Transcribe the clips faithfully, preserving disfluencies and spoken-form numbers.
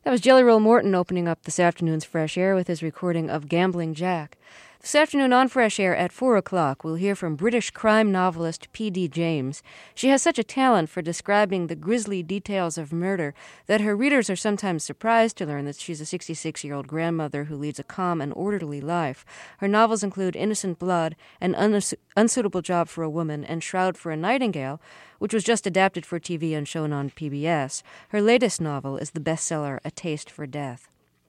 That was Jelly Roll Morton opening up this afternoon's Fresh Air with his recording of Gambling Jack. This afternoon on Fresh Air at four o'clock, we'll hear from British crime novelist P D James. She has such a talent for describing the grisly details of murder that her readers are sometimes surprised to learn that she's a sixty-six-year-old grandmother who leads a calm and orderly life. Her novels include Innocent Blood, An Unsu- Unsuitable Job for a Woman, and Shroud for a Nightingale, which was just adapted for T V and shown on P B S. Her latest novel is the bestseller A Taste for Death.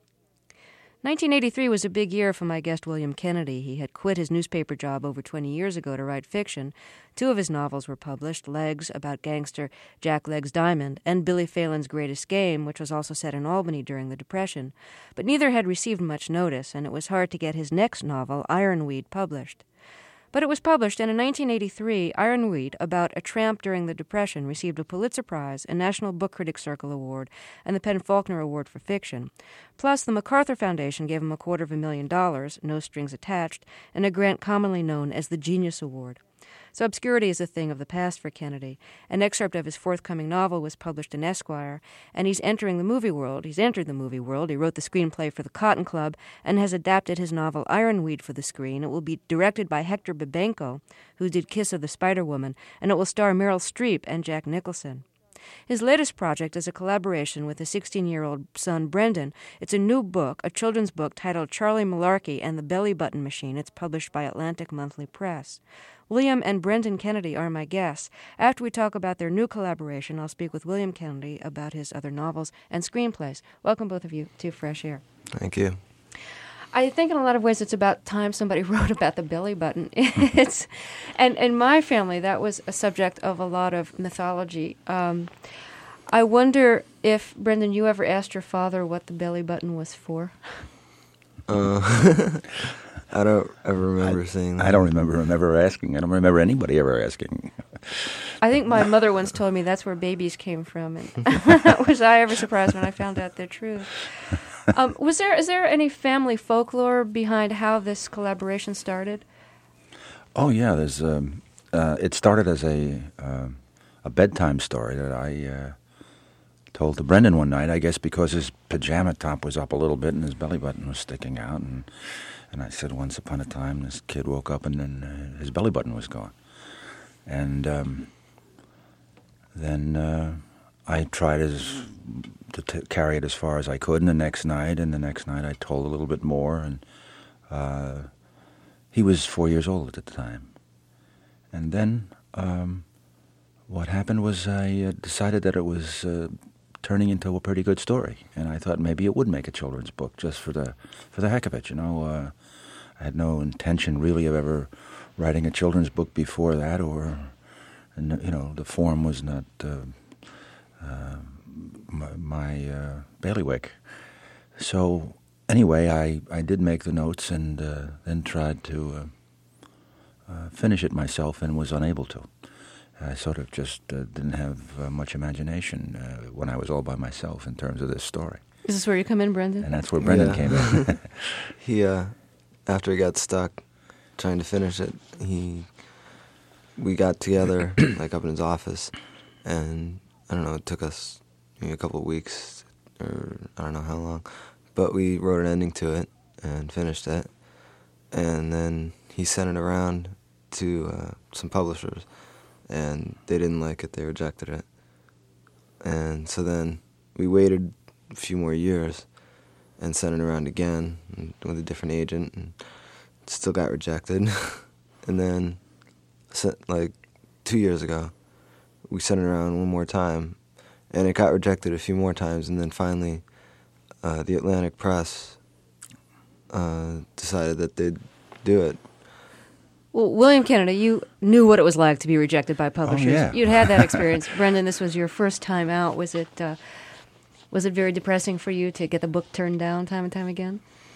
nineteen eighty-three was a big year for my guest William Kennedy. He had quit his newspaper job over twenty years ago to write fiction. Two of his novels were published, Legs, about gangster Jack Legs Diamond, and Billy Phelan's Greatest Game, which was also set in Albany during the Depression. But neither had received much notice, and it was hard to get his next novel, Ironweed, published. But it was published, and in nineteen eighty-three, Ironweed, about a tramp during the Depression, received a Pulitzer Prize, a National Book Critics Circle Award, and the PEN/Faulkner Award for Fiction. Plus, the MacArthur Foundation gave him a quarter of a million dollars, no strings attached, and a grant commonly known as the Genius Award. So obscurity is a thing of the past for Kennedy. An excerpt of his forthcoming novel was published in Esquire, and he's entering the movie world. He's entered the movie world. He wrote the screenplay for The Cotton Club and has adapted his novel Ironweed for the screen. It will be directed by Hector Babenco, who did Kiss of the Spider-Woman, and it will star Meryl Streep and Jack Nicholson. His latest project is a collaboration with his sixteen-year-old son, Brendan. It's a new book, a children's book titled Charlie Malarkey and the Belly Button Machine. It's published by Atlantic Monthly Press. William and Brendan Kennedy are my guests. After we talk about their new collaboration, I'll speak with William Kennedy about his other novels and screenplays. Welcome, both of you, to Fresh Air. Thank you. I think in a lot of ways it's about time somebody wrote about the belly button. It's, and in my family, that was a subject of a lot of mythology. Um, I wonder if, Brendan, you ever asked your father what the belly button was for? Uh, I don't ever remember I, saying that. I don't remember him ever asking. I don't remember anybody ever asking. I think my mother once told me that's where babies came from, and was I ever surprised when I found out the truth? Um, was there is there any family folklore behind how this collaboration started? Oh yeah, there's. Um, uh, it started as a uh, a bedtime story that I uh, told to Brendan one night. I guess because his pajama top was up a little bit and his belly button was sticking out, and and I said, once upon a time, this kid woke up and then uh, his belly button was gone, and um, then uh, I tried as. to t- carry it as far as I could, and the next night, and the next night I told a little bit more, and uh, he was four years old at the time. And then um, what happened was I uh, decided that it was uh, turning into a pretty good story, and I thought maybe it would make a children's book just for the for the heck of it, you know. Uh, I had no intention really of ever writing a children's book before that, or, and, you know, the form was not... Uh, uh, my, my uh, bailiwick. So anyway, I, I did make the notes and uh, then tried to uh, uh, finish it myself and was unable to. I sort of just uh, didn't have uh, much imagination uh, when I was all by myself in terms of this story. Is this where you come in, Brendan? And that's where Brendan Yeah. came in. He, uh, after he got stuck trying to finish it, he, we got together, like up in his office, and I don't know, it took us maybe a couple of weeks, or I don't know how long, but we wrote an ending to it and finished it, and then he sent it around to uh, some publishers, and they didn't like it, they rejected it, and so then we waited a few more years and sent it around again with a different agent, and it still got rejected, and then like two years ago, we sent it around one more time, and it got rejected a few more times, and then finally uh, the Atlantic Press uh, decided that they'd do it. Well, William Kennedy, you knew what it was like to be rejected by publishers. Oh, yeah. You'd had that experience. Brendan, this was your first time out. Was it uh, was it very depressing for you to get the book turned down time and time again?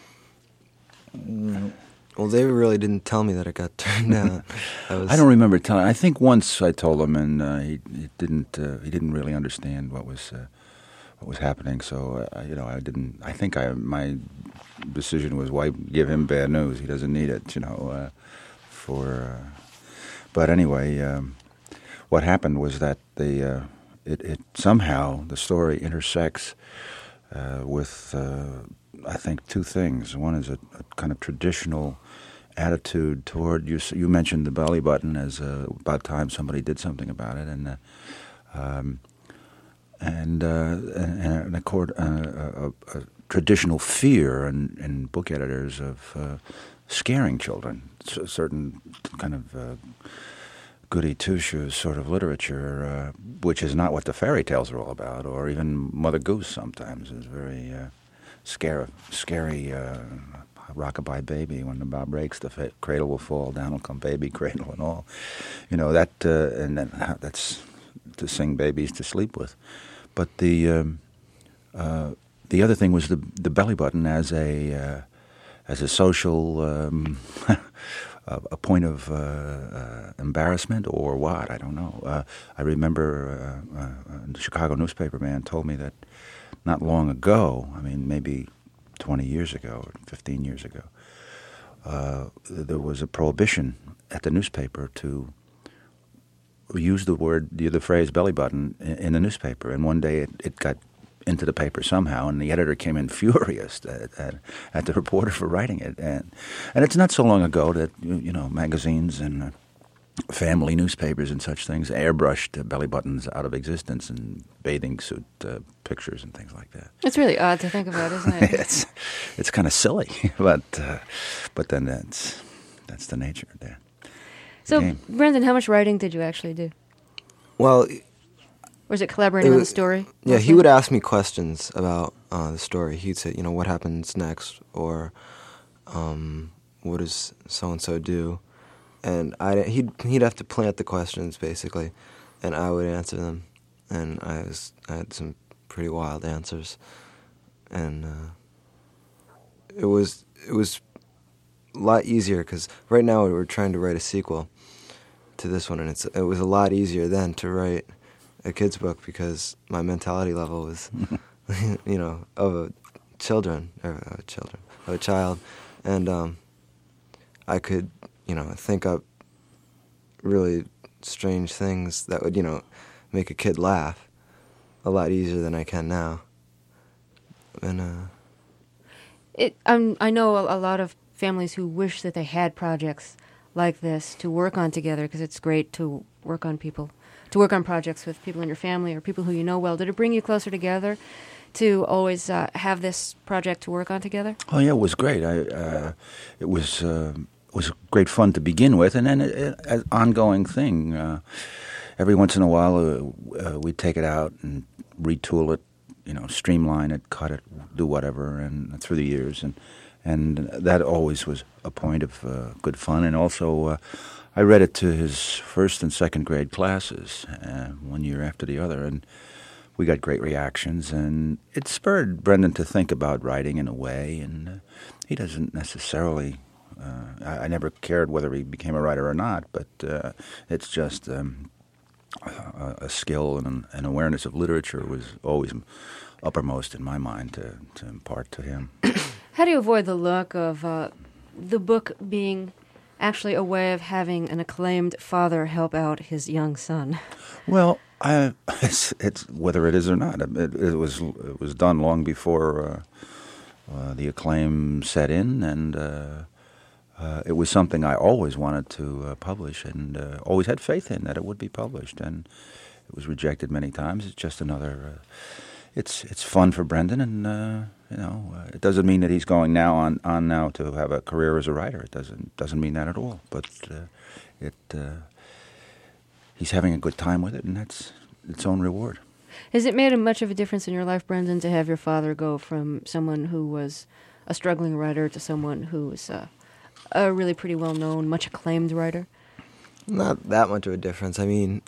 Mm. Well, they really didn't tell me that it got turned down. I, was, I don't remember telling. I think once I told him, and uh, he, he didn't. Uh, he didn't really understand what was uh, what was happening. So uh, you know, I didn't. I think I my decision was, why give him bad news? He doesn't need it. You know. Uh, for, uh, but anyway, um, what happened was that the uh, it, it somehow the story intersects uh, with, uh, I think, two things. One is a, a kind of traditional attitude toward, you You mentioned the belly button as uh, about time somebody did something about it, and uh, um, and, uh, and, and a, accord, uh, a, a traditional fear in, in book editors of uh, scaring children, C- certain kind of uh, goody two-shoes sort of literature, uh, which is not what the fairy tales are all about, or even Mother Goose sometimes is very uh, scary, scary uh, rockabye baby. When the bow breaks, the fa- cradle will fall, down will come baby, cradle and all. You know, that, uh, and then that's to sing babies to sleep with. But the um, uh, the other thing was the the belly button as a uh, as a social um, a, a point of uh, uh, embarrassment or what, I don't know. Uh, I remember uh, uh, the Chicago newspaper man told me that not long ago, I mean maybe twenty years ago or fifteen years ago, uh, there was a prohibition at the newspaper to use the word, the phrase belly button in, in the newspaper. And one day it, it got into the paper somehow, and the editor came in furious at, at, at the reporter for writing it. And and it's not so long ago that, you know, magazines and uh, family newspapers and such things airbrushed uh, belly buttons out of existence and bathing suit uh, pictures and things like that. It's really odd to think about, isn't it? it's it's kind of silly, but uh, but then that's that's the nature of that. So, game. Brendan, how much writing did you actually do? Well, Or is it collaborating It on was- the story? yeah, he mostly? would ask me questions about uh, the story. He'd say, you know, what happens next, or um, what does so and so do, and I he'd he'd have to plant the questions basically, and I would answer them, and I was I had some pretty wild answers, and uh, it was it was a lot easier because right now we're trying to write a sequel to this one, and it's it was a lot easier then to write a kid's book because my mentality level was, you know, of a children or of a children of a child, and um, I could, you know, think up really strange things that would, you know, make a kid laugh a lot easier than I can now. And uh, It, um, I know a, a lot of families who wish that they had projects like this to work on together, because it's great to work on people, to work on projects with people in your family or people who you know well. Did it bring you closer together to always uh, have this project to work on together? Oh yeah, it was great. I uh, it was uh, was great fun to begin with, and then it, it, an ongoing thing. Uh, every once in a while, uh, uh, we'd take it out and retool it, you know, streamline it, cut it, do whatever, and through the years, and and that always was a point of uh, good fun. And also, uh, I read it to his first and second grade classes, uh, one year after the other, and we got great reactions, and it spurred Brendan to think about writing in a way, and uh, he doesn't necessarily, uh, I, I never cared whether he became a writer or not, but uh, it's just um, a, a skill and an, an awareness of literature was always uppermost in my mind to, to impart to him. How do you avoid the look of uh, the book being actually a way of having an acclaimed father help out his young son? Well, I, it's, it's whether it is or not. It, it was it was done long before uh, uh, the acclaim set in, and uh, uh, it was something I always wanted to uh, publish, and uh, always had faith in that it would be published. And it was rejected many times. It's just another. Uh, it's it's fun for Brendan, and uh, you know, uh, it doesn't mean that he's going now on, on now to have a career as a writer. It doesn't doesn't mean that at all. But uh, it. Uh, He's having a good time with it, and that's its own reward. Has it made a much of a difference in your life, Brendan, to have your father go from someone who was a struggling writer to someone who was uh, a really pretty well-known, much acclaimed writer? not that much of a difference. I mean,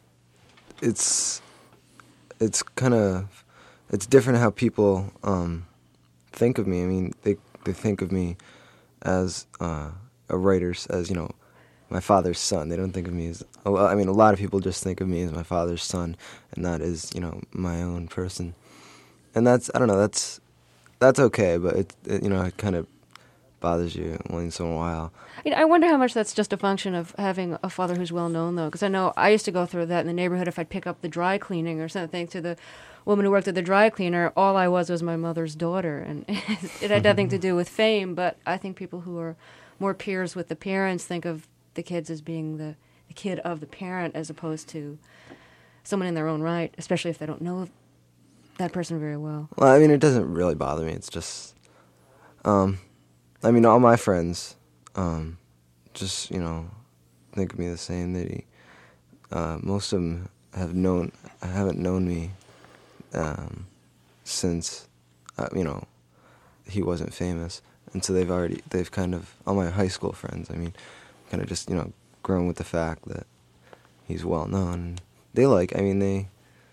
it's it's kind of it's different how people um, think of me. I mean, they they think of me as uh, a writer, as, you know, my father's son. They don't think of me as, I mean, a lot of people just think of me as my father's son, and not as, you know, my own person. And that's, I don't know, that's that's okay, but it, it you know, it kind of bothers you once in a while. You know, I wonder how much that's just a function of having a father who's well known, though, because I know I used to go through that in the neighborhood. If I'd pick up the dry cleaning or something to the woman who worked at the dry cleaner, all I was was my mother's daughter, and it had nothing to do with fame. But I think people who are more peers with the parents think of the kids as being the, the kid of the parent as opposed to someone in their own right, especially if they don't know that person very well. Well, I mean, it doesn't really bother me. It's just, um, I mean, all my friends, um, just, you know, think of me the same. They, uh, most of them have known, haven't known me um, since, uh, you know, he wasn't famous. And so they've already, they've kind of, all my high school friends, I mean, kind of just, you know, grown with the fact that he's well known. They like, I mean, they,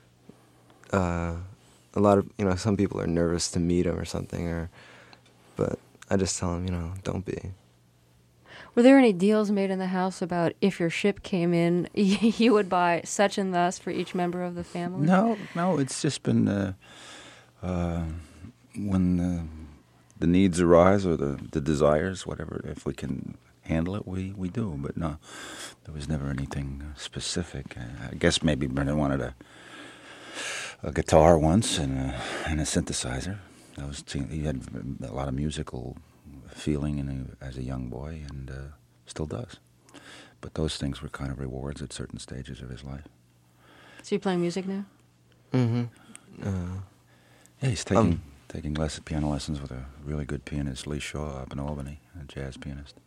uh, a lot of, you know, some people are nervous to meet him or something, or, but I just tell them, you know, don't be. Were there any deals made in the house about if your ship came in, you would buy such and thus for each member of the family? No, no, it's just been uh, uh, when uh, the needs arise or the, the desires, whatever, if we can handle it, we, we do. But no, there was never anything specific. I, I guess maybe Brendan wanted a a guitar once and a, and a synthesizer. That was, he had a lot of musical feeling in a, as a young boy, and uh, still does. But those things were kind of rewards at certain stages of his life. So you're playing music now? Mm-hmm. Uh, yeah, he's taking um, taking lesson, piano lessons with a really good pianist, Lee Shaw, up in Albany, a jazz pianist.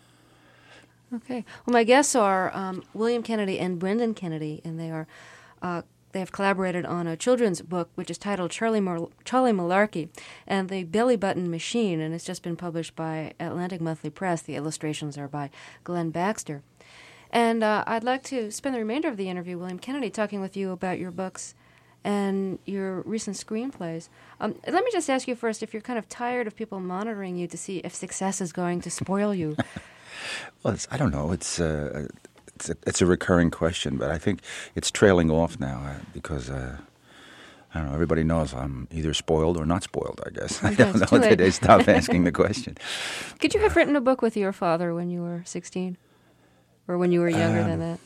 Okay. Well, my guests are um, William Kennedy and Brendan Kennedy, and they are uh, they have collaborated on a children's book which is titled Charlie Mar- Charlie Malarkey and the Belly Button Machine, and it's just been published by Atlantic Monthly Press. The illustrations are by Glenn Baxter. And uh, I'd like to spend the remainder of the interview, William Kennedy, talking with you about your books and your recent screenplays. Um, let me just ask you first if you're kind of tired of people monitoring you to see if success is going to spoil you. Well, it's, I don't know. It's uh, it's a, it's a recurring question, but I think it's trailing off now uh, because uh, I don't know. Everybody knows I'm either spoiled or not spoiled. I guess I don't know. They, they stop asking the question. Could you have written a book with your father when you were sixteen, or when you were younger um, than that?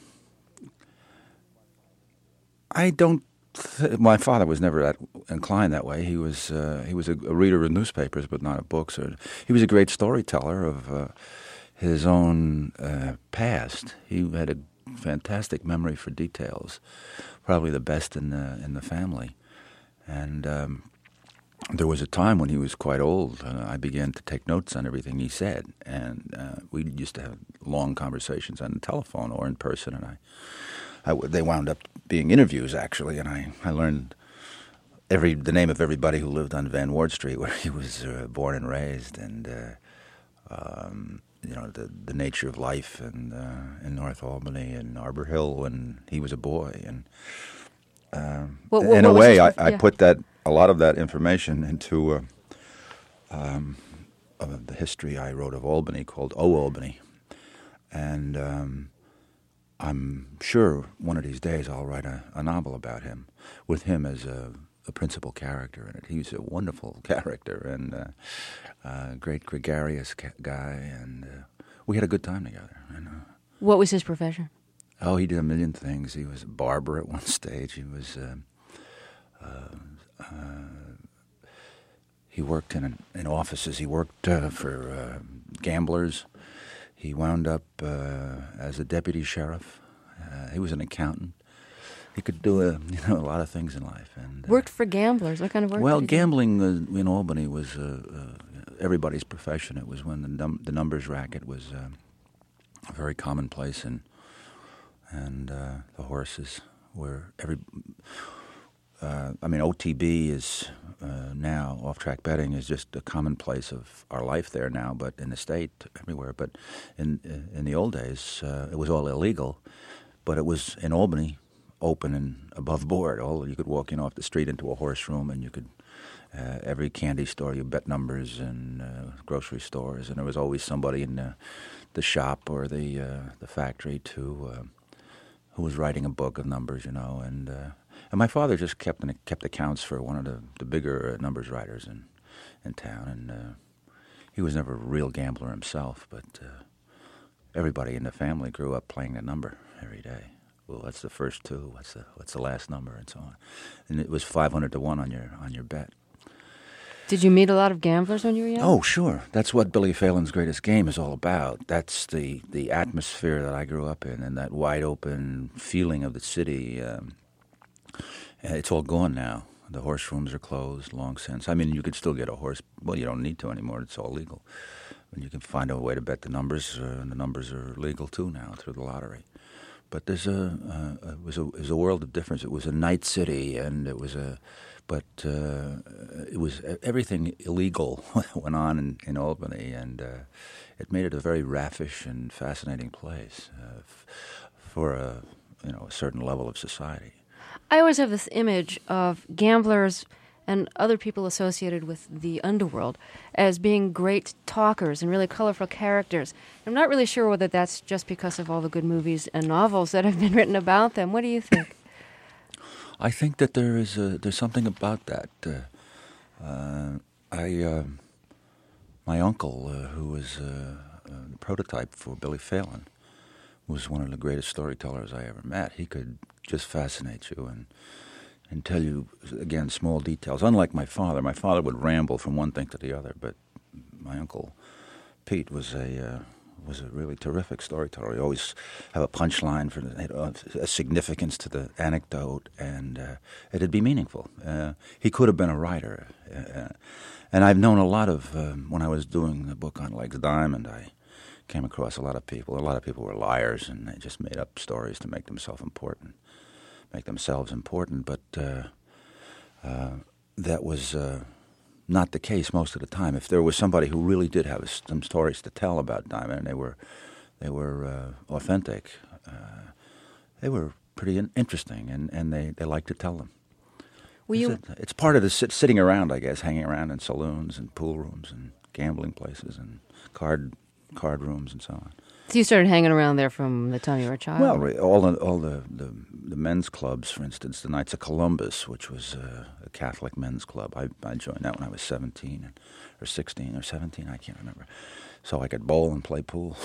I don't. Th- my father was never that inclined that way. He was uh, he was a, a reader of newspapers, but not of books. Or he was a great storyteller of uh, his own uh, past. He had a fantastic memory for details, probably the best in the in the family. And um, there was a time when he was quite old. Uh, I began to take notes on everything he said, and uh, we used to have long conversations on the telephone or in person. And I. I w- they wound up being interviews, actually, and I, I learned every the name of everybody who lived on Van Ward Street, where he was uh, born and raised, and uh, um, you know the the nature of life and uh, in North Albany and Arbor Hill when he was a boy, and um, what, what, in a what way, I, yeah. I put that a lot of that information into uh, um, uh, the history I wrote of Albany called Oh Albany, and. Um, I'm sure one of these days I'll write a, a novel about him, with him as a, a principal character in it. He was a wonderful character and a uh, uh, great gregarious ca- guy, and uh, we had a good time together. And, uh, what was his profession? Oh, he did a million things. He was a barber at one stage. He was uh, uh, uh, he worked in in offices. He worked uh, for uh, gamblers. He wound up uh, as a deputy sheriff. Uh, he was an accountant. He could do a, you know, a lot of things in life. And uh, worked for gamblers. What kind of work? Well, did he gambling uh, in Albany was uh, uh, everybody's profession. It was when the num- the numbers racket was uh, very commonplace, and and uh, the horses were every. Uh, I mean, O T B is uh, now, off-track betting is just a commonplace of our life there now, but in the state, everywhere. But in in the old days, uh, it was all illegal, but it was in Albany, open and above board. All you could walk in off the street into a horse room, and you could, uh, every candy store, you bet numbers, and uh, grocery stores, and there was always somebody in the, the shop or the uh, the factory to uh, who was writing a book of numbers, you know, and... Uh, And my father just kept kept accounts for one of the, the bigger uh, numbers writers in in town, and uh, he was never a real gambler himself, but uh, everybody in the family grew up playing the number every day. Well, what's the first two? What's the what's the last number, and so on. And it was five hundred to one on your on your bet. Did you meet a lot of gamblers when you were young? Oh, sure. That's what Billy Phelan's Greatest Game is all about. That's the, the atmosphere that I grew up in, and that wide-open feeling of the city. Um, it's all gone now. The horse rooms are closed long since. I mean, you could still get a horse. Well, you don't need to anymore. It's all legal. And you can find a way to bet the numbers, uh, and the numbers are legal, too, now, through the lottery. But there's a, uh, it, was a it was a world of difference. It was a night city, and it was a... But uh, it was everything illegal went on in, in Albany, and uh, it made it a very raffish and fascinating place uh, f- for a you know a certain level of society. I always have this image of gamblers and other people associated with the underworld as being great talkers and really colorful characters. I'm not really sure whether that's just because of all the good movies and novels that have been written about them. What do you think? I think that there is a, there's something about that. Uh, uh, I uh, my uncle, uh, who was uh, the prototype for Billy Phelan, was one of the greatest storytellers I ever met. He could just fascinate you and and tell you again small details. Unlike my father, my father would ramble from one thing to the other, but my uncle Pete was a uh, was a really terrific storyteller. He always have a punchline for the, a significance to the anecdote, and uh, it'd be meaningful. Uh, he could have been a writer. Uh, and I've known a lot of, um, when I was doing the book on Legs Diamond, I came across a lot of people. A lot of people were liars, and they just made up stories to make themselves important, make themselves important. But uh, uh, that was... Uh, not the case most of the time. If there was somebody who really did have some stories to tell about Diamond, and they were, they were uh, authentic, uh, they were pretty in- interesting, and, and they, they liked to tell them. Were you... It's, a, it's part of the sit, sitting around, I guess, hanging around in saloons and pool rooms and gambling places and card card rooms and so on. So you started hanging around there from the time you were a child? Well, all the all the, the, the men's clubs, for instance, the Knights of Columbus, which was uh, a Catholic men's club. I, I joined that when I was seventeen, and, or sixteen, or seventeen, I can't remember. So I could bowl and play pool.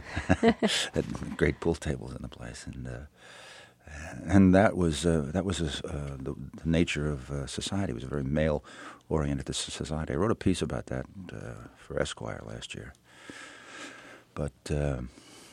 Had great pool tables in the place, and uh, and that was uh, that was uh, the, the nature of uh, society. It was a very male-oriented society. I wrote a piece about that uh, for Esquire last year. But uh,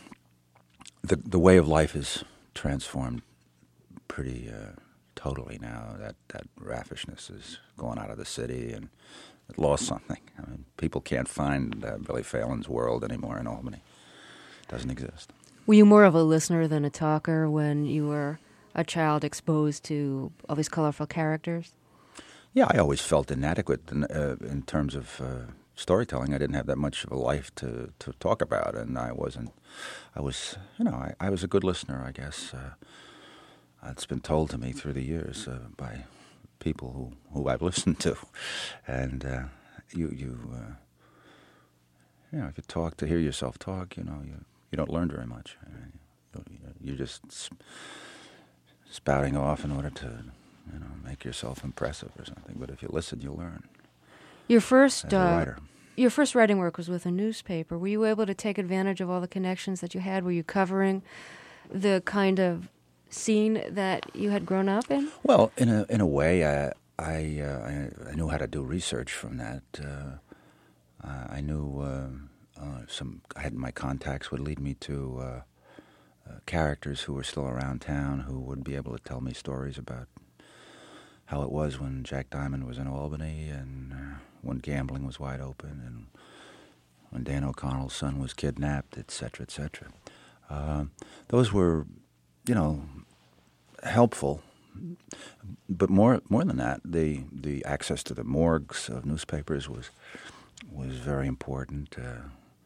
the the way of life is transformed pretty uh, totally now. That that raffishness is going out of the city, and it lost something. I mean, people can't find uh, Billy Phelan's world anymore in Albany. It doesn't exist. Were you more of a listener than a talker when you were a child exposed to all these colorful characters? Yeah, I always felt inadequate in, uh, in terms of... Uh, storytelling. I didn't have that much of a life to, to talk about, and I wasn't, I was, you know, I, I was a good listener, I guess. Uh, it's been told to me through the years uh, by people who, who I've listened to, and uh, you, you, uh, you know, if you talk to hear yourself talk, you know, you, you don't learn very much. I mean, you're just sp- spouting off in order to, you know, make yourself impressive or something, but if you listen, you'll learn. Your first, uh, writer. your first writing work was with a newspaper. Were you able to take advantage of all the connections that you had? Were you covering the kind of scene that you had grown up in? Well, in a in a way, I I, uh, I, I knew how to do research from that. Uh, I knew uh, uh, some. I had my contacts would lead me to uh, uh, characters who were still around town who would be able to tell me stories about how it was when Jack Diamond was in Albany, and uh, when gambling was wide open, and when Dan O'Connell's son was kidnapped, et cetera, et cetera. Uh, those were, you know, helpful, but more more than that, the the access to the morgues of newspapers was was very important, uh,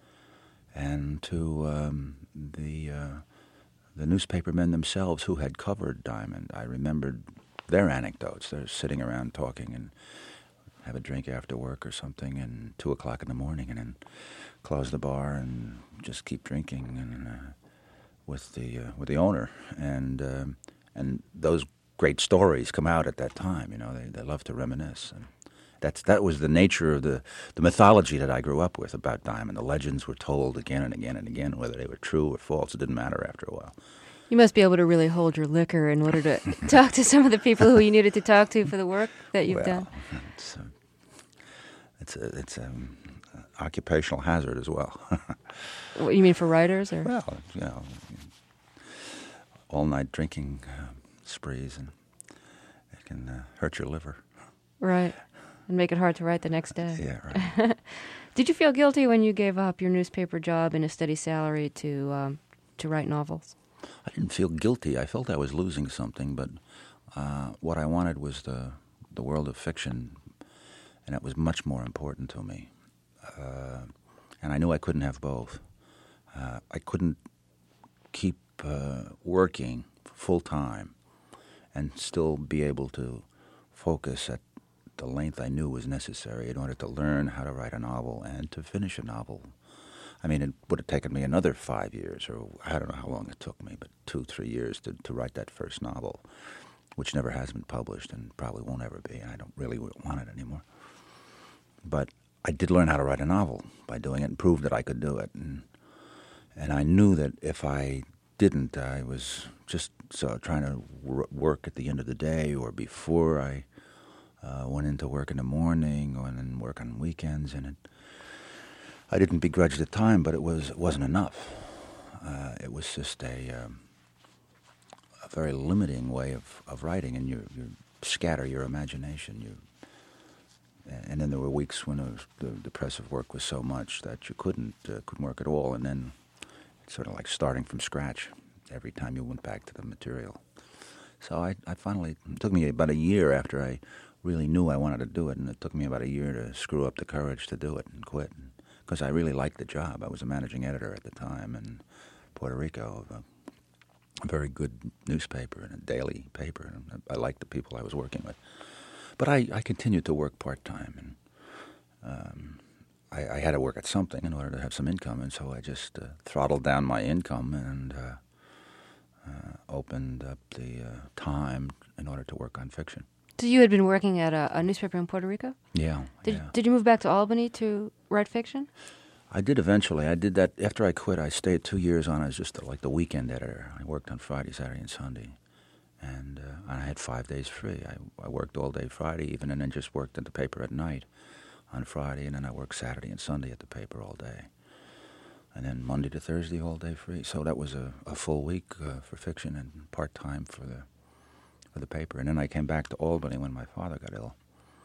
and to um, the uh, the newspapermen themselves who had covered Diamond. I remembered their anecdotes. They're sitting around talking and have a drink after work or something, and two o'clock in the morning, and then close the bar and just keep drinking and uh, with the uh, with the owner, and um, and those great stories come out at that time. You know, they they love to reminisce, and That's that was the nature of the, the mythology that I grew up with about Diamond. The legends were told again and again and again, whether they were true or false. It didn't matter after a while. You must be able to really hold your liquor in order to talk to some of the people who you needed to talk to for the work that you've well, done. It's a, it's a, it's a occupational hazard as well. What, you mean for writers, or? Well, you know, all night drinking uh, sprees, and it can uh, hurt your liver. Right, and make it hard to write the next day. Yeah, right. Did you feel guilty when you gave up your newspaper job and a steady salary to um, to write novels? I didn't feel guilty. I felt I was losing something, but uh, what I wanted was the the world of fiction, and it was much more important to me. Uh, and I knew I couldn't have both. Uh, I couldn't keep uh, working full time and still be able to focus at the length I knew was necessary in order to learn how to write a novel and to finish a novel. I mean, it would have taken me another five years, or I don't know how long it took me, but two, three years to, to write that first novel, which never has been published and probably won't ever be, and I don't really want it anymore. But I did learn how to write a novel by doing it and proved that I could do it. And and I knew that if I didn't, I was just so trying to w- work at the end of the day or before I uh, went into work in the morning or then work on weekends. And it, I didn't begrudge the time, but it was it wasn't enough. Uh, it was just a, um, a very limiting way of, of writing, and you you scatter your imagination. You And then there were weeks when it was, the depressive work was so much that you couldn't uh, couldn't work at all. And then it's sort of like starting from scratch every time you went back to the material. So I, I finally, it took me about a year after I really knew I wanted to do it, and it took me about a year to screw up the courage to do it and quit. Because I really liked the job. I was a managing editor at the time in Puerto Rico of a, a very good newspaper and a daily paper. And I liked the people I was working with. But I, I continued to work part-time, and um, I, I had to work at something in order to have some income, and so I just uh, throttled down my income and uh, uh, opened up the uh, time in order to work on fiction. So you had been working at a, a newspaper in Puerto Rico? Yeah. Did, yeah. did you move back to Albany to write fiction? I did eventually. I did that after I quit. I stayed two years on as just like the weekend editor. I worked on Friday, Saturday, and Sunday. And uh, I had five days free. I, I worked all day Friday even, and then just worked at the paper at night on Friday, and then I worked Saturday and Sunday at the paper all day. And then Monday to Thursday all day free. So that was a, a full week uh, for fiction and part-time for the for the paper. And then I came back to Albany when my father got ill.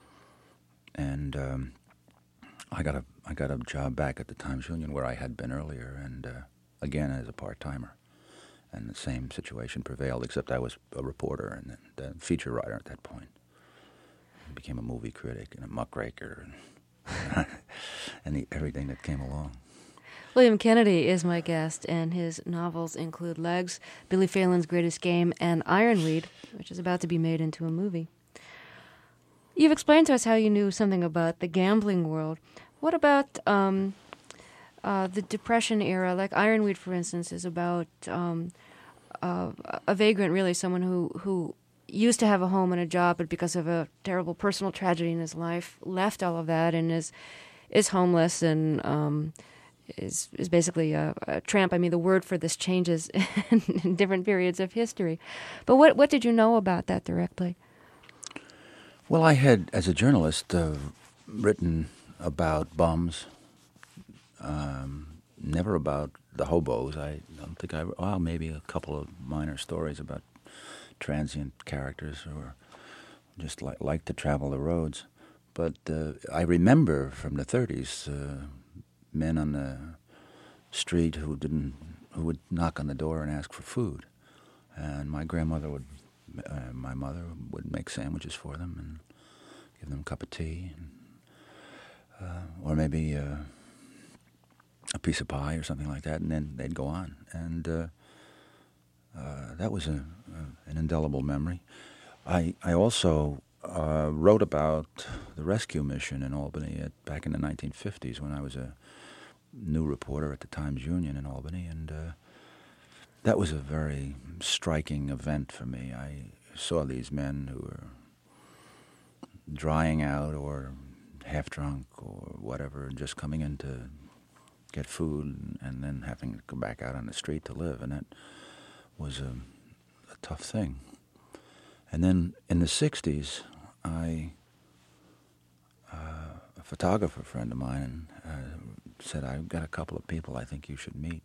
And um, I got a I got a job back at the Times-Union where I had been earlier, and uh, again as a part-timer. And the same situation prevailed, except I was a reporter and a feature writer at that point. I became a movie critic and a muckraker and, and the, everything that came along. William Kennedy is my guest, and his novels include Legs, Billy Phelan's Greatest Game, and Ironweed, which is about to be made into a movie. You've explained to us how you knew something about the gambling world. What about um, uh, the Depression era? Like Ironweed, for instance, is about um, uh, a vagrant, really, someone who, who used to have a home and a job, but because of a terrible personal tragedy in his life, left all of that and is is homeless and um, is is basically a, a tramp. I mean, the word for this changes in different periods of history. But what what did you know about that directly? Well, I had, as a journalist, uh, written about bums, um, never about the hobos. I don't think I, well, maybe a couple of minor stories about transient characters who are just like, like to travel the roads. But uh, I remember from the thirties, uh, men on the street who didn't, who would knock on the door and ask for food. And my grandmother would, uh, my mother would make sandwiches for them and give them a cup of tea, and, uh, or maybe uh, a piece of pie or something like that, and then they'd go on. And uh, uh, that was a, a, an indelible memory. I, I also uh, wrote about the rescue mission in Albany at, back in the nineteen fifties when I was a new reporter at the Times-Union in Albany, and uh, that was a very striking event for me. I saw these men who were drying out or half drunk or whatever, and just coming in to get food and, and then having to go back out on the street to live, and that was a, a tough thing. And then in the sixties, I, uh, a photographer friend of mine uh, said, I've got a couple of people I think you should meet.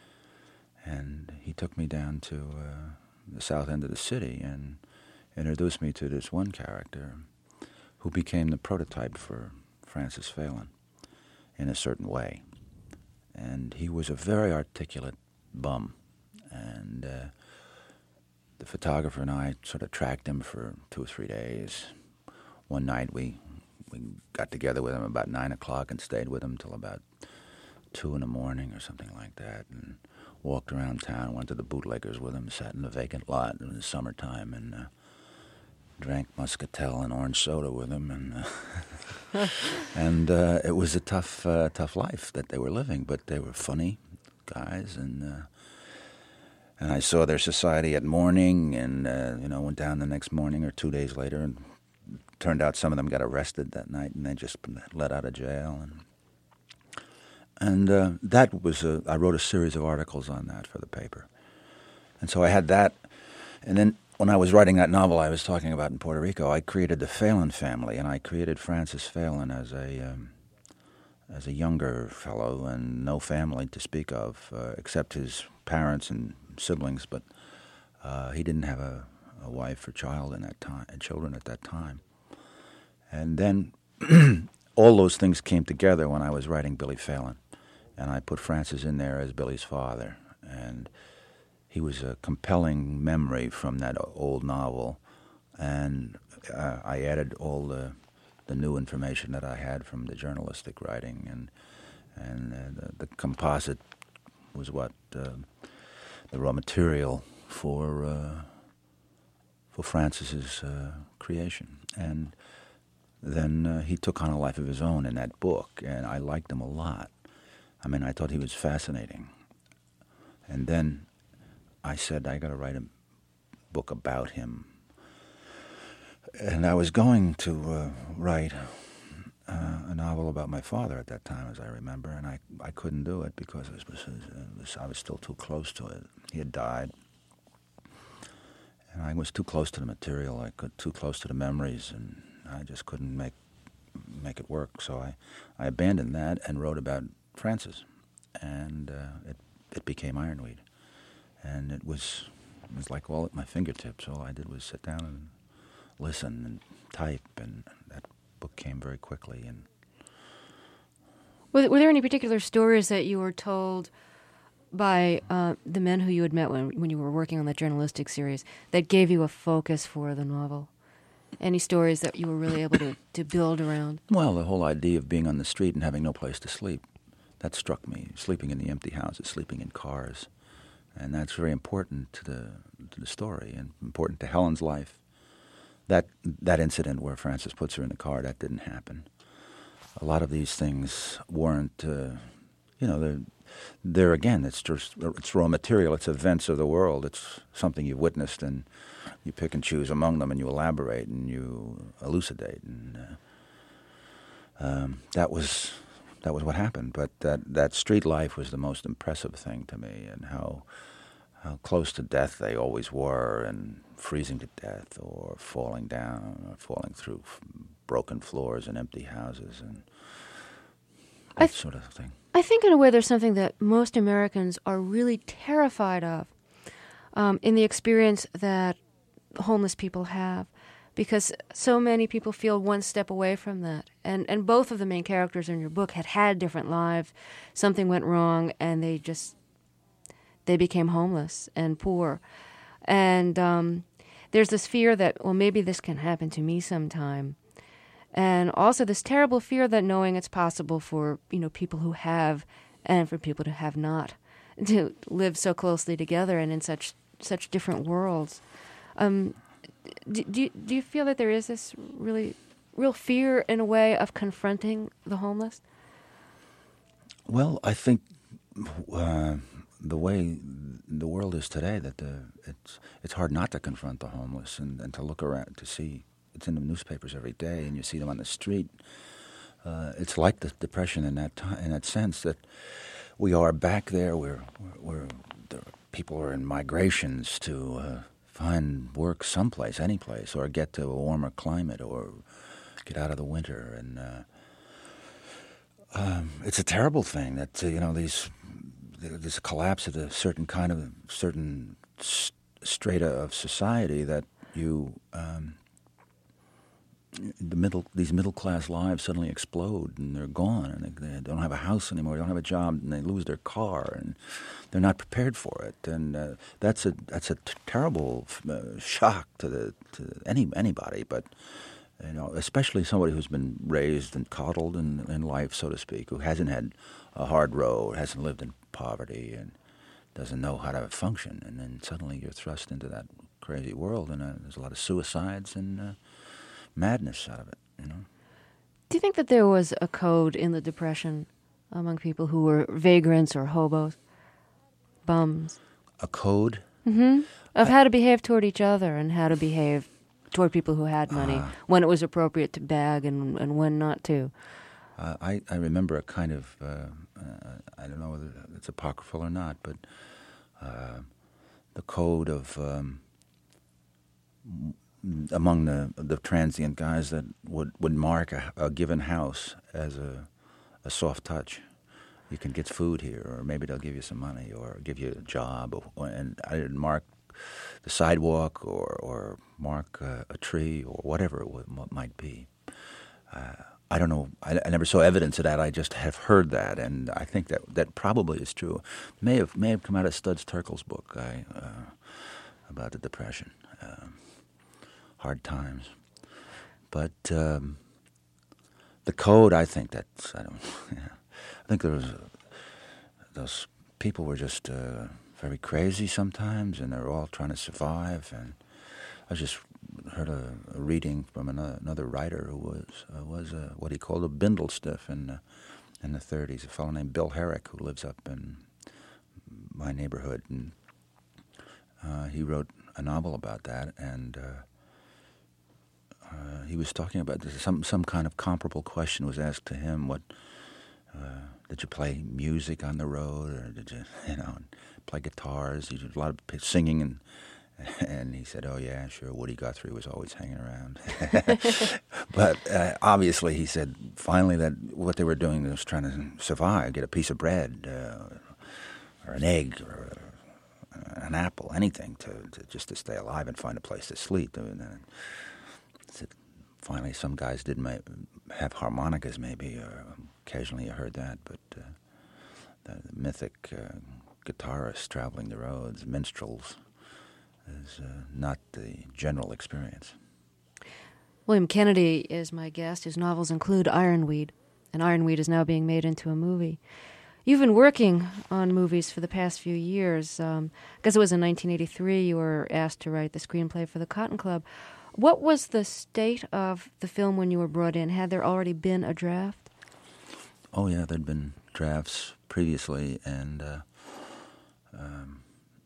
And he took me down to uh, the south end of the city and introduced me to this one character who became the prototype for Francis Phelan in a certain way. And he was a very articulate bum. And uh, the photographer and I sort of tracked him for two or three days. One night we we got together with him about nine o'clock and stayed with him till about two in the morning or something like that, and walked around town, went to the bootleggers with him, sat in the vacant lot in the summertime, and uh, drank muscatel and orange soda with him, and uh, and uh, it was a tough, uh, tough life that they were living, but they were funny guys, and uh, and I saw their society at morning, and uh, you know, went down the next morning or two days later, and turned out some of them got arrested that night, and they just been let out of jail, and and uh, that was a, I wrote a series of articles on that for the paper, and so I had that, and then. When I was writing that novel I was talking about in Puerto Rico, I created the Phelan family, and I created Francis Phelan as a um, as a younger fellow and no family to speak of, uh, except his parents and siblings. But uh, he didn't have a, a wife or child in that time, and children at that time. And then all those things came together when I was writing Billy Phelan, and I put Francis in there as Billy's father, and he was a compelling memory from that old novel, and uh, I added all the the new information that I had from the journalistic writing, and and uh, the, the composite was what uh, the raw material for uh, for Francis's uh, creation. And then uh, he took on a life of his own in that book, and I liked him a lot. I mean, I thought he was fascinating. And then I said, I got to write a book about him. And I was going to uh, write uh, a novel about my father at that time, as I remember, and I, I couldn't do it because it was, it was, I was still too close to it. He had died. And I was too close to the material, I could too close to the memories, and I just couldn't make make it work. So I, I abandoned that and wrote about Francis. And uh, it, it became Ironweed. And it was it was like all at my fingertips. All I did was sit down and listen and type, and that book came very quickly. And were, were there any particular stories that you were told by uh, the men who you had met when when you were working on that journalistic series that gave you a focus for the novel? Any stories that you were really able to, to build around? Well, the whole idea of being on the street and having no place to sleep, that struck me. Sleeping in the empty houses, sleeping in cars. And that's very important to the to the story and important to Helen's life. That that incident where Francis puts her in the car, that didn't happen. A lot of these things weren't, uh, you know, they're, they're again, it's just it's raw material. It's events of the world. It's something you've witnessed, and you pick and choose among them, and you elaborate and you elucidate. And uh, um, that was. That was what happened, but that, that street life was the most impressive thing to me, and how how close to death they always were, and freezing to death, or falling down, or falling through f- broken floors and empty houses, and that th- sort of thing. I think in a way there's something that most Americans are really terrified of um, in the experience that homeless people have. Because so many people feel one step away from that. And and both of the main characters in your book had had different lives. Something went wrong, and they just, they became homeless and poor. And um, there's this fear that, well, maybe this can happen to me sometime. And also this terrible fear that knowing it's possible for, you know, people who have and for people who have not to live so closely together and in such such different worlds. Um Do, do, you, do you feel that there is this really, real fear, in a way, of confronting the homeless? Well, I think uh, the way the world is today, that the, it's it's hard not to confront the homeless and, and to look around, to see, it's in the newspapers every day, and you see them on the street, uh, it's like the Depression in that time, in that sense that we are back there. We're, we're, we're the people are in migrations to uh, find work someplace, any place, or get to a warmer climate, or get out of the winter. And uh, um, it's a terrible thing that uh, you know these this collapse of a certain kind of certain st- strata of society that you. Um, The middle, these middle class lives suddenly explode, and they're gone, and they, they don't have a house anymore. They don't have a job, and they lose their car, and they're not prepared for it. And uh, that's a that's a t- terrible uh, shock to the to any anybody, but you know, especially somebody who's been raised and coddled in, in life, so to speak, who hasn't had a hard road, hasn't lived in poverty, and doesn't know how to function. And then suddenly you're thrust into that crazy world, and uh, there's a lot of suicides and. Uh, madness out of it, you know. Do you think that there was a code in the Depression among people who were vagrants or hobos, bums? A code? Mm-hmm. Of I, how to behave toward each other and how to behave toward people who had money, uh, when it was appropriate to bag and, and when not to. Uh, I, I remember a kind of, uh, uh, I don't know whether it's apocryphal or not, but uh, the code of... Um, among the the transient guys that would, would mark a, a given house as a a soft touch. You can get food here, or maybe they'll give you some money, or give you a job. Or, and I didn't mark the sidewalk, or or mark a, a tree, or whatever it would, might be. Uh, I don't know. I, I never saw evidence of that. I just have heard that, and I think that that probably is true. May have may have come out of Studs Terkel's book I, uh, about the Depression. Um, Hard times, but um, the code. I think that's. I don't. Yeah, I think there was uh, those people were just uh, very crazy sometimes, and they're all trying to survive. And I just heard a, a reading from another, another writer who was uh, was uh, what he called a bindlestiff in uh, in the thirties. A fellow named Bill Herrick, who lives up in my neighborhood, and uh, he wrote a novel about that. And uh, uh, he was talking about this. Some some kind of comparable question was asked to him. What uh, did you play music on the road, or did you you know play guitars? You did a lot of singing and. And he said, oh, yeah, sure, Woody Guthrie was always hanging around. But uh, obviously, he said, finally, that what they were doing was trying to survive, get a piece of bread uh, or an egg or an apple, anything to, to just to stay alive and find a place to sleep. And then said, finally, some guys did may, have harmonicas, maybe, or occasionally you heard that, but uh, the, the mythic uh, guitarists traveling the roads, minstrels, is uh, not the general experience. William Kennedy is my guest. His novels include Ironweed, and Ironweed is now being made into a movie. You've been working on movies for the past few years. Um, I guess it was in nineteen eighty-three you were asked to write the screenplay for the Cotton Club. What was the state of the film when you were brought in? Had there already been a draft? Oh, yeah, there'd been drafts previously, and... Uh, um,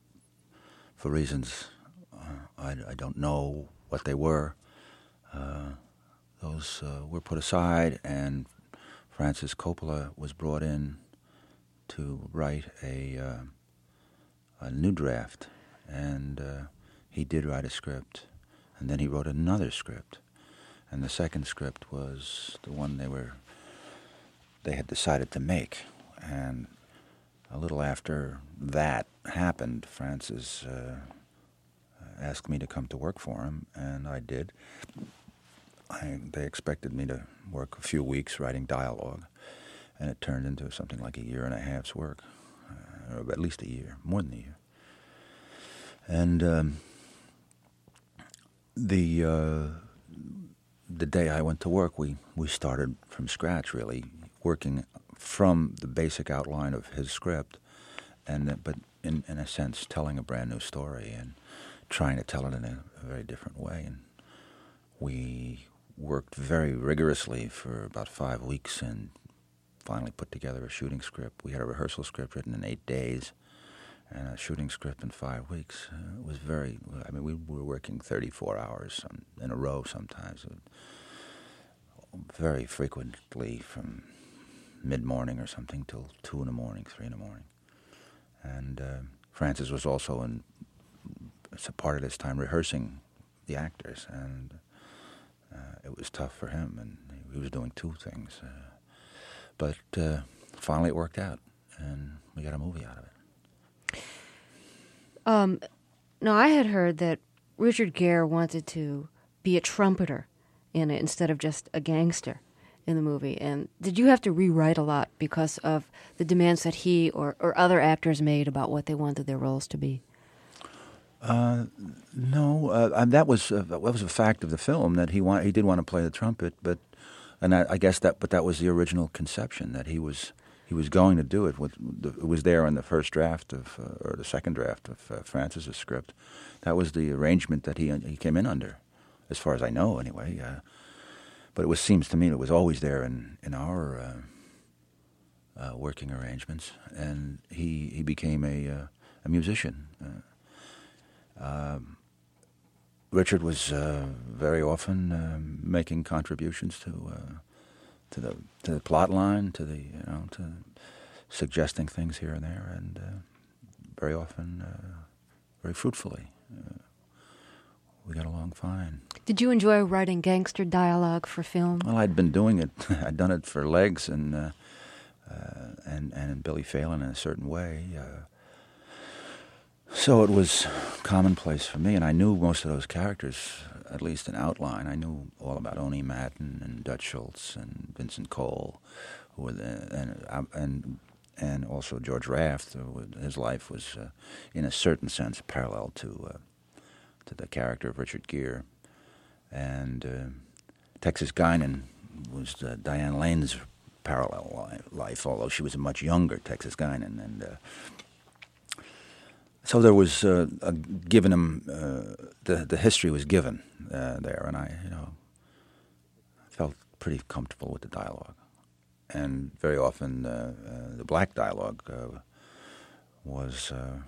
For reasons uh, I, I don't know what they were, uh, those uh, were put aside, and Francis Coppola was brought in to write a uh, a new draft, and uh, he did write a script, and then he wrote another script, and the second script was the one they were they had decided to make, and a little after that happened, Francis uh, asked me to come to work for him, and I did. I, they expected me to work a few weeks writing dialogue, and it turned into something like a year and a half's work, uh, or at least a year, more than a year. And um, the uh, the day I went to work, we, we started from scratch, really, working from the basic outline of his script, and but in, in a sense telling a brand new story and trying to tell it in a, a very different way. And we worked very rigorously for about five weeks and finally put together a shooting script. We had a rehearsal script written in eight days and a shooting script in five weeks. Uh, it was very, I mean, we were working thirty-four hours in a row sometimes. very frequently from mid-morning or something till two in the morning, three in the morning. And uh, Francis was also in a part of this time rehearsing the actors, and uh, it was tough for him, and he was doing two things. Uh, but uh, finally it worked out, and we got a movie out of it. Um, now, I had heard that Richard Gere wanted to be a trumpeter in it instead of just a gangster in the movie. And did you have to rewrite a lot because of the demands that he or, or other actors made about what they wanted their roles to be? Uh, no, uh, that was uh, that was a fact of the film that he want, he did want to play the trumpet, but and I, I guess that but that was the original conception that he was he was going to do it. With the, it was there in the first draft of uh, or the second draft of uh, Francis's script. That was the arrangement that he he came in under, as far as I know, anyway. Uh, but it was seems to me it was always there in in our uh, uh, working arrangements, and he he became a uh, a musician. Uh, Um, Richard was uh, very often uh, making contributions to uh, to the to the plot line, to the you know to suggesting things here and there, and uh, very often uh, very fruitfully. Uh, we got along fine. Did you enjoy writing gangster dialogue for film? Well, I'd been doing it. I'd done it for Legs and uh, uh, and and Billy Phelan in a certain way. Uh, So it was commonplace for me, and I knew most of those characters, at least in outline. I knew all about Oni Madden and Dutch Schultz and Vincent Cole, who were the, and and and also George Raft. His life was, uh, in a certain sense, parallel to uh, to the character of Richard Gere, and uh, Texas Guinan was uh, Diane Lane's parallel life, although she was a much younger Texas Guinan, and. Uh, So there was uh, a, given him uh, the the history was given uh, there, and I you know felt pretty comfortable with the dialogue, and very often uh, uh, the black dialogue uh, was uh,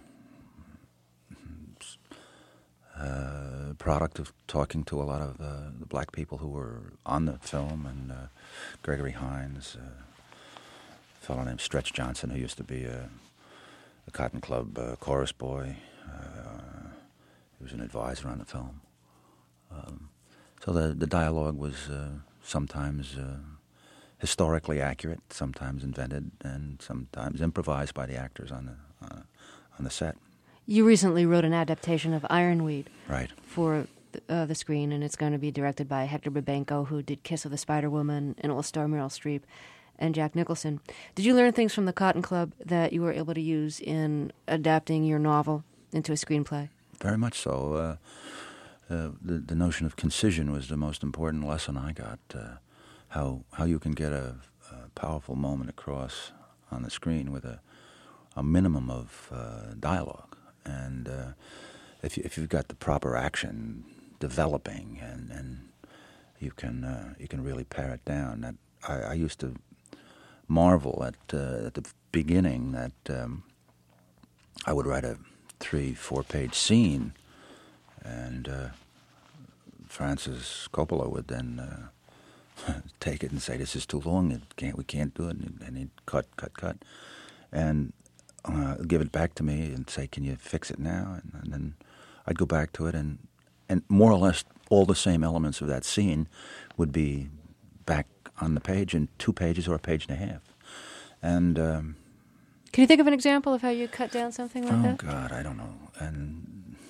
uh, product of talking to a lot of uh, the black people who were on the film, and uh, Gregory Hines, uh, a fellow named Stretch Johnson, who used to be a the Cotton Club uh, chorus boy. Uh, he was an advisor on the film. Um, so the the dialogue was uh, sometimes uh, historically accurate, sometimes invented, and sometimes improvised by the actors on the uh, on the set. You recently wrote an adaptation of Ironweed, right, for uh, the screen, and it's going to be directed by Hector Babenco, who did Kiss of the Spider Woman and All Star Meryl Streep, and Jack Nicholson. Did you learn things from the Cotton Club that you were able to use in adapting your novel into a screenplay? Very much so. Uh, uh, the, the notion of concision was the most important lesson I got. Uh, how how you can get a, a powerful moment across on the screen with a a minimum of uh, dialogue, and uh, if you, if you've got the proper action developing, and, and you can uh, you can really pare it down. That I, I used to marvel at uh, at the beginning that um, I would write a three, four-page scene, and uh, Francis Coppola would then uh, take it and say, "This is too long. It can't. We can't do it." And he'd cut, cut, cut, and uh, give it back to me and say, "Can you fix it now?" And, and then I'd go back to it, and and more or less all the same elements of that scene would be back on the page in two pages or a page and a half. And um, can you think of an example of how you cut down something like oh that? Oh God, I don't know. And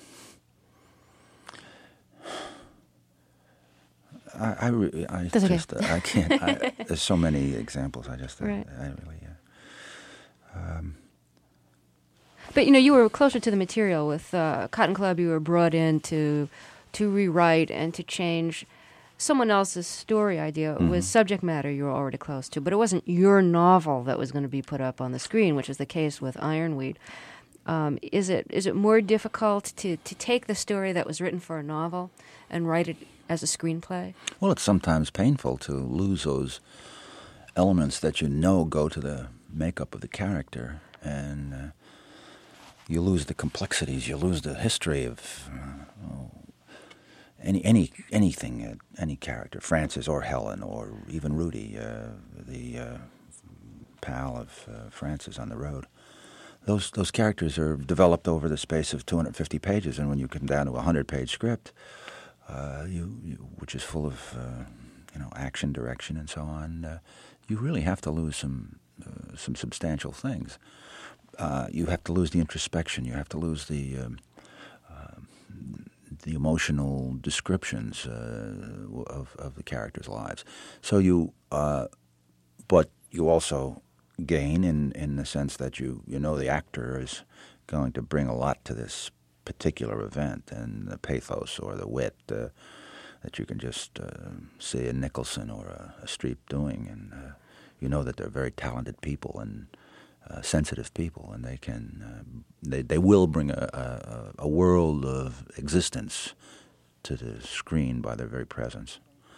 I, I, re- I That's just okay. uh, I can't. I, there's so many examples. I just Right. I, I really. Uh, um, But you know, you were closer to the material with uh, Cotton Club. You were brought in to to rewrite and to change someone else's story idea. Mm-hmm. With subject matter you were already close to, but it wasn't your novel that was going to be put up on the screen, which is the case with Ironweed. Um, is it is it more difficult to, to take the story that was written for a novel and write it as a screenplay? Well, it's sometimes painful to lose those elements that you know go to the makeup of the character, and uh, you lose the complexities, you lose the history of, uh, oh, any any anything, uh, any character, Francis or Helen or even Rudy, uh, the uh, pal of uh, Francis on the road. Those those characters are developed over the space of two hundred fifty pages, and when you come down to a hundred-page script, uh, you, you which is full of uh, you know action, direction, and so on, uh, you really have to lose some uh, some substantial things. Uh, you have to lose the introspection. You have to lose the um, uh, the emotional descriptions uh, of of the characters' lives. So you, uh, but you also gain in, in the sense that you, you know the actor is going to bring a lot to this particular event, and the pathos or the wit uh, that you can just uh, see a Nicholson or a, a Streep doing, and uh, you know that they're very talented people and uh, sensitive people, and they can uh, they they will bring a, a, a world of existence to the screen by their very presence.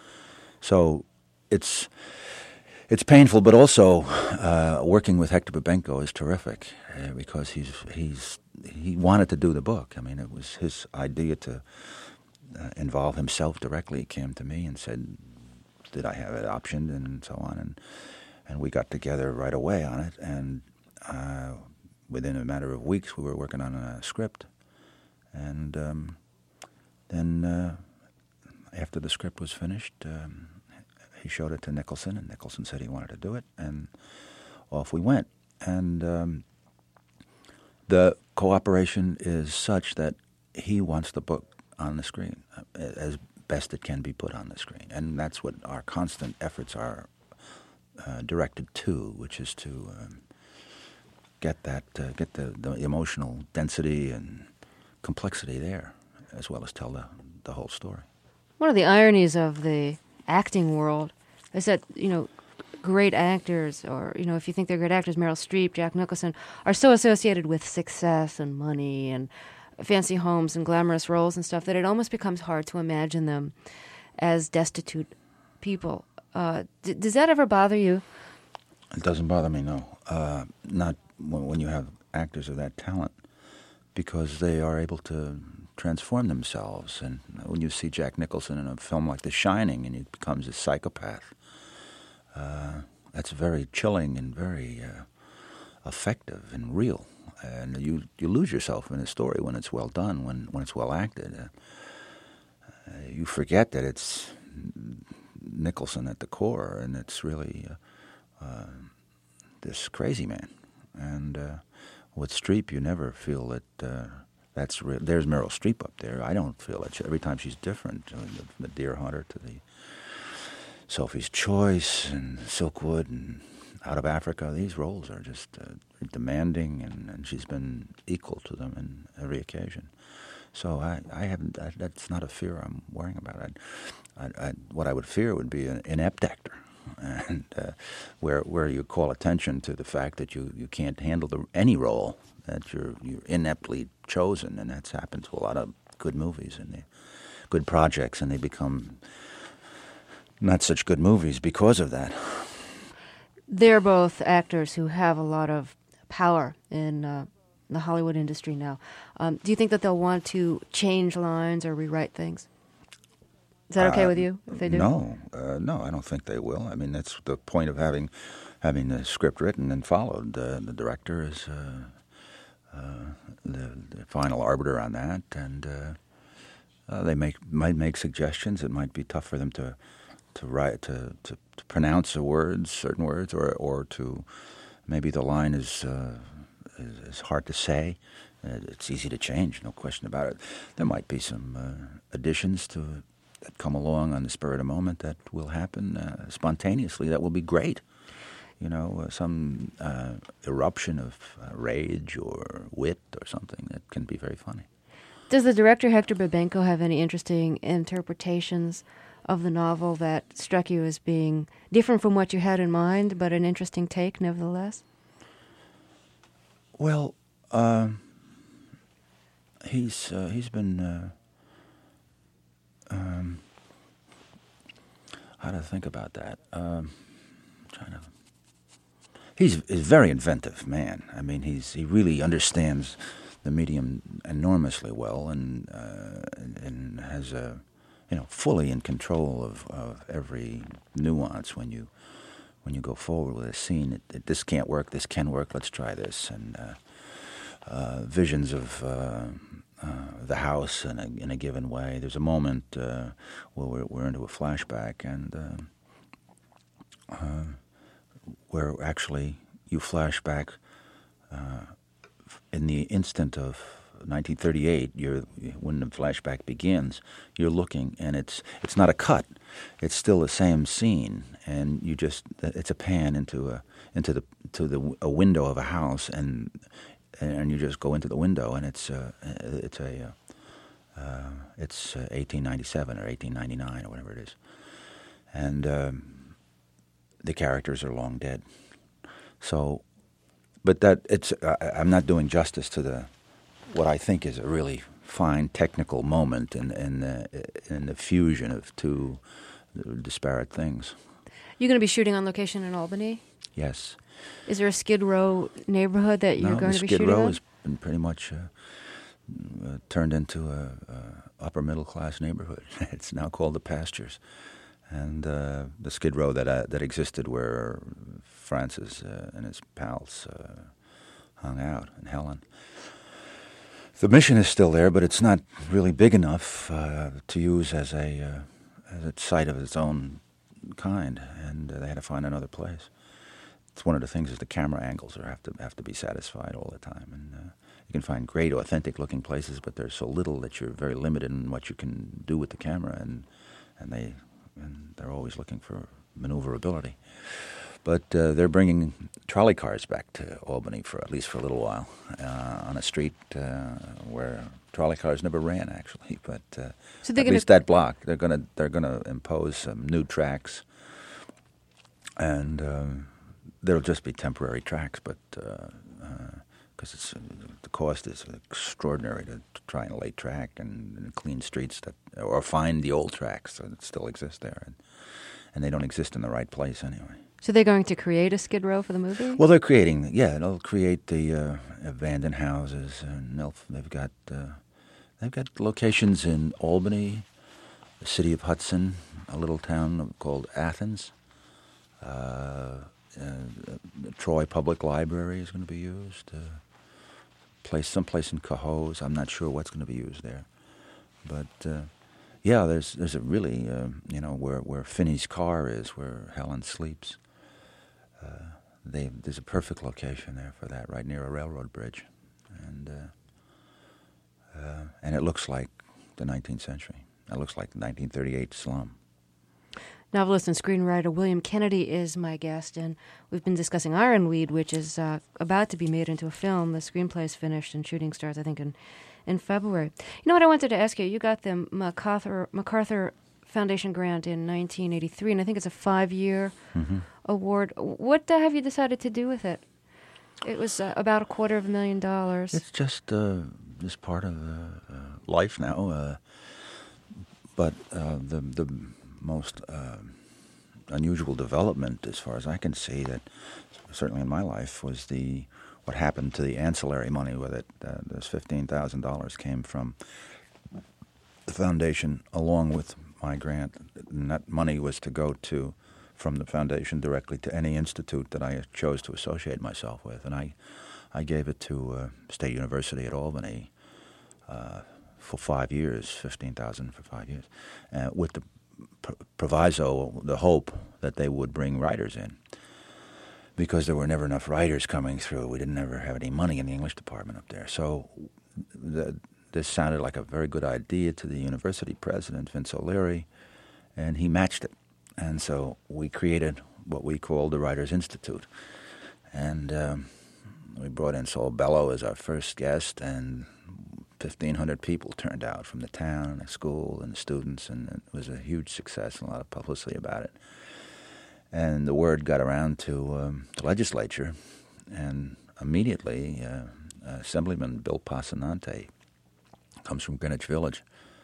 So it's. It's painful, but also uh, working with Hector Babenco is terrific uh, because he's he's he wanted to do the book. I mean, it was his idea to uh, involve himself directly. He came to me and said, "Did I have it optioned?" and so on, and and we got together right away on it. And uh, within a matter of weeks, we were working on a script, and um, then uh, after the script was finished. Um, He showed it to Nicholson, and Nicholson said he wanted to do it, and off we went. And um, the cooperation is such that he wants the book on the screen as best it can be put on the screen. And that's what our constant efforts are uh, directed to, which is to um, get that, uh, get the, the emotional density and complexity there, as well as tell the, the whole story. One of the ironies of the acting world is that, you know, great actors, or, you know, if you think they're great actors, Meryl Streep, Jack Nicholson, are so associated with success and money and fancy homes and glamorous roles and stuff that it almost becomes hard to imagine them as destitute people. Uh, d- does that ever bother you? It doesn't bother me, no. Uh, not when, when you have actors of that talent, because they are able to transform themselves. And when you see Jack Nicholson in a film like The Shining and he becomes a psychopath, uh, that's very chilling and very uh, effective and real. And you you lose yourself in a story when it's well done, when, when it's well acted. Uh, uh, you forget that it's Nicholson at the core, and it's really uh, uh, this crazy man. And uh, with Streep, you never feel that... Uh, That's re- there's Meryl Streep up there. I don't feel it. Every time she's different. I mean, the, the Deer Hunter to the Sophie's Choice and Silkwood and Out of Africa. These roles are just uh, demanding, and, and she's been equal to them in every occasion. So I, I haven't. I, that's not a fear I'm worrying about. I, I, I, what I would fear would be an inept actor, and uh, where where you call attention to the fact that you, you can't handle the, any role. That you're you're ineptly chosen, and that's happened to a lot of good movies and good projects, and they become not such good movies because of that. They're both actors who have a lot of power in uh, the Hollywood industry now. Um, do you think that they'll want to change lines or rewrite things? Is that okay uh, with you if they do? No, uh, no, I don't think they will. I mean, that's the point of having having the script written and followed. Uh, the director is. Uh, Uh, the, the final arbiter on that, and uh, uh, they make might make suggestions. It might be tough for them to to write to, to, to pronounce the words, certain words, or or to maybe the line is uh, is, is hard to say. Uh, it's easy to change, no question about it. There might be some uh, additions to that come along on the spur of the moment that will happen uh, spontaneously. That will be great. You know, uh, some uh, eruption of uh, rage or wit or something that can be very funny. Does the director Hector Babenco have any interesting interpretations of the novel that struck you as being different from what you had in mind, but an interesting take nevertheless? Well, uh, he's uh, he's been uh, um, how to think about that. Um, trying to. He's a very inventive man. I mean, he's he really understands the medium enormously well, and uh, and, and has a you know, fully in control of, of every nuance when you when you go forward with a scene. It, it, this can't work. This can work. Let's try this. And uh, uh, visions of uh, uh, the house in a, in a given way. There's a moment uh, where we're, we're into a flashback, and uh, uh, where actually you flash back uh, in the instant of nineteen thirty-eight. You're, when the flashback begins, you're looking, and it's it's not a cut. It's still the same scene, and you just it's a pan into a into the to the a window of a house, and and you just go into the window, and it's uh, it's a uh, uh, it's uh, eighteen ninety-seven or eighteen ninety-nine or whatever it is, and um, the characters are long dead. So, but that it's I, I'm not doing justice to the what I think is a really fine technical moment in in the, in the fusion of two disparate things. You're going to be shooting on location in Albany? Yes. Is there a Skid Row neighborhood that you're no, going to be Skid shooting Row on? has been pretty much uh, uh, turned into a, a upper middle class neighborhood. It's now called the Pastures, and uh, the Skid Row that uh, that existed where Francis uh, and his pals uh, hung out in Helen. The Mission is still there, but it's not really big enough uh, to use as a uh, as a site of its own kind, and uh, they had to find another place. It's one of the things is the camera angles are have to have to be satisfied all the time, and uh, you can find great, authentic-looking places, but there's so little that you're very limited in what you can do with the camera, and and they and they're always looking for maneuverability. But uh, they're bringing trolley cars back to Albany for at least for a little while uh, on a street uh, where trolley cars never ran, actually. But uh, so at least that block, they're going to they're going to impose some new tracks, and uh, there'll just be temporary tracks, but because uh, uh, it's uh, the cost is extraordinary to, to try and lay track and, and clean streets that or find the old tracks that still exist there, and, and they don't exist in the right place anyway. So they're going to create a Skid Row for the movie? Well, they're creating, yeah, they'll create the uh, abandoned houses, and they'll, they've got uh, they've got locations in Albany, the city of Hudson, a little town called Athens. Uh, uh, the Troy Public Library is going to be used. Uh, place, someplace in Cohoes. I'm not sure what's going to be used there, but uh, yeah, there's there's a really uh, you know where where Finney's car is, where Helen sleeps. Uh, they, there's a perfect location there for that, right near a railroad bridge, and uh, uh, and it looks like the nineteenth century. It looks like the nineteen thirty-eight slum. Novelist and screenwriter William Kennedy is my guest, and we've been discussing Ironweed, which is uh, about to be made into a film. The screenplay is finished, and shooting starts, I think, in, in February. You know what I wanted to ask you? You got the MacArthur, MacArthur Foundation grant in nineteen eighty-three, and I think it's a five-year mm-hmm. award. What uh, have you decided to do with it? It was uh, about a quarter of a million dollars. It's just uh, just part of uh, uh, life now. Uh, but uh, the the most uh, unusual development, as far as I can see, that certainly in my life was the what happened to the ancillary money with it. Uh, this fifteen thousand dollars came from the foundation along with my grant, and that money was to go to, from the foundation directly to any institute that I chose to associate myself with, and I, I gave it to uh, State University at Albany uh, for five years, fifteen thousand for five years, uh, with the pr- proviso, the hope that they would bring writers in, because there were never enough writers coming through. We didn't ever have any money in the English department up there, so the. This sounded like a very good idea to the university president, Vince O'Leary, and he matched it. And so we created what we called the Writers Institute. And um, we brought in Saul Bellow as our first guest, and fifteen hundred people turned out from the town and the school and the students, and it was a huge success and a lot of publicity about it. And the word got around to um, the legislature, and immediately uh, Assemblyman Bill Passanante comes from Greenwich Village.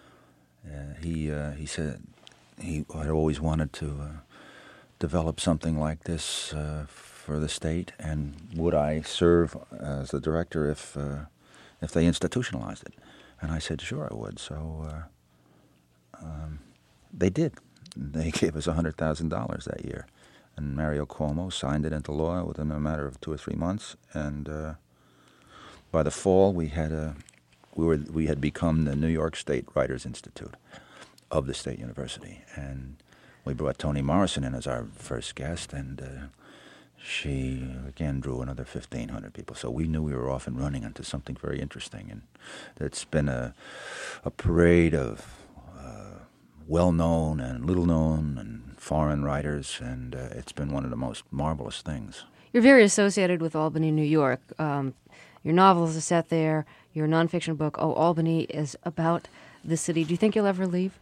Uh, he uh, he said he had always wanted to uh, develop something like this uh, for the state, and would I serve as the director if uh, if they institutionalized it? And I said, sure, I would. So uh, um, they did. They gave us one hundred thousand dollars that year. And Mario Cuomo signed it into law within a matter of two or three months. And uh, by the fall, we had a, we were we had become the New York State Writers Institute of the State University. And we brought Toni Morrison in as our first guest, and uh, she, again, drew another fifteen hundred people. So we knew we were off and running into something very interesting. And it's been a, a parade of uh, well-known and little-known and foreign writers, and uh, it's been one of the most marvelous things. You're very associated with Albany, New York. Um, your novels are set there. Your nonfiction book, Oh, Albany, is about the city. Do you think you'll ever leave?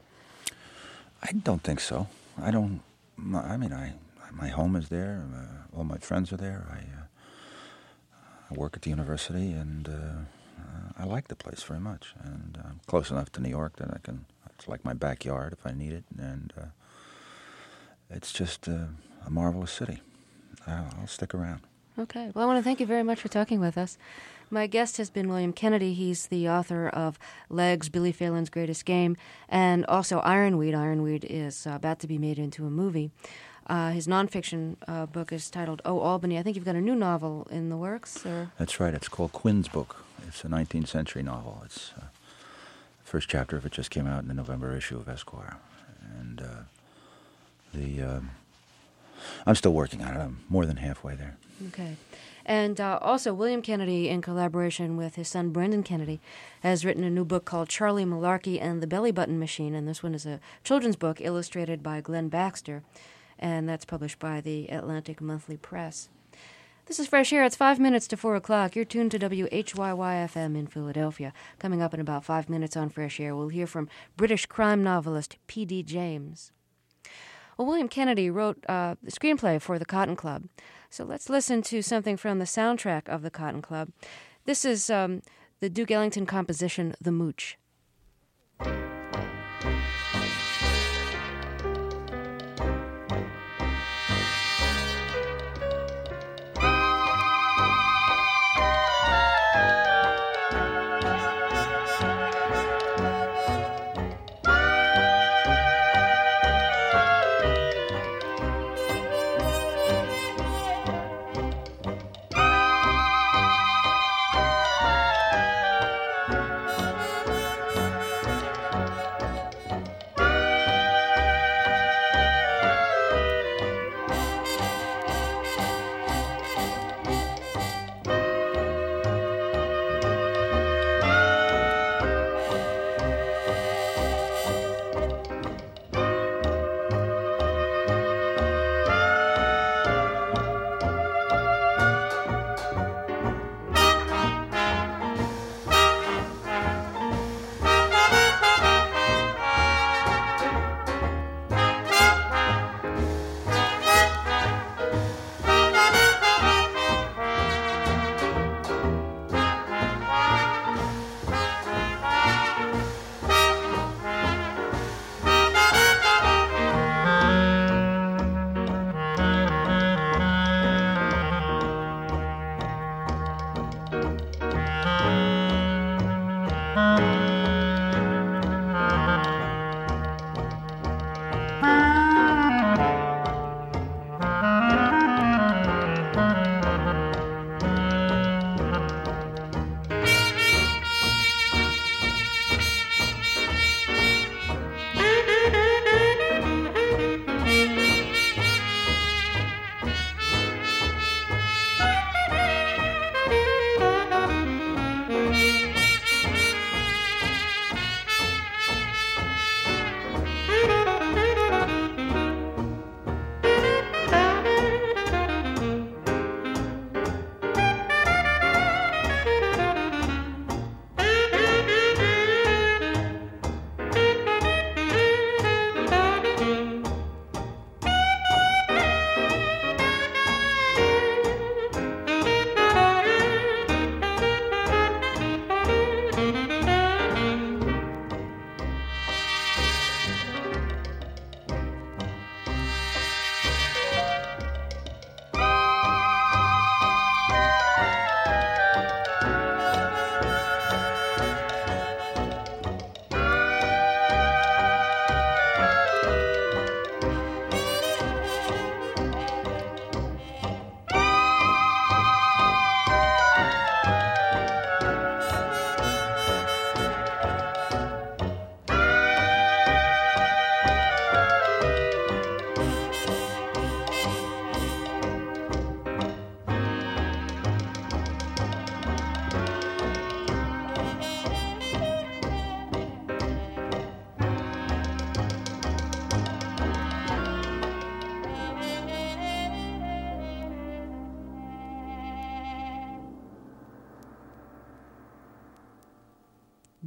I don't think so. I don't. I mean, I my home is there. Uh, all my friends are there. I uh, I work at the university, and uh, uh, I like the place very much. And I'm close enough to New York that I can. It's like my backyard if I need it, and uh, it's just uh, a marvelous city. I'll, I'll stick around. Okay. Well, I want to thank you very much for talking with us. My guest has been William Kennedy. He's the author of Legs, Billy Phelan's Greatest Game, and also Ironweed. Ironweed is uh, about to be made into a movie. Uh, his nonfiction uh, book is titled Oh, Albany. I think you've got a new novel in the works, or? That's right. It's called Quinn's Book. It's a nineteenth century novel. It's uh, the first chapter of it just came out in the November issue of Esquire. And uh, the um, I'm still working on it. I'm more than halfway there. Okay. And uh, also, William Kennedy, in collaboration with his son Brendan Kennedy, has written a new book called Charlie Malarkey and the Belly Button Machine, and this one is a children's book illustrated by Glenn Baxter, and that's published by the Atlantic Monthly Press. This is Fresh Air. It's five minutes to four o'clock. You're tuned to W H Y Y F M in Philadelphia. Coming up in about five minutes on Fresh Air, we'll hear from British crime novelist P D James. Well, William Kennedy wrote uh, the screenplay for The Cotton Club. So let's listen to something from the soundtrack of The Cotton Club. This is um, the Duke Ellington composition, The Mooch.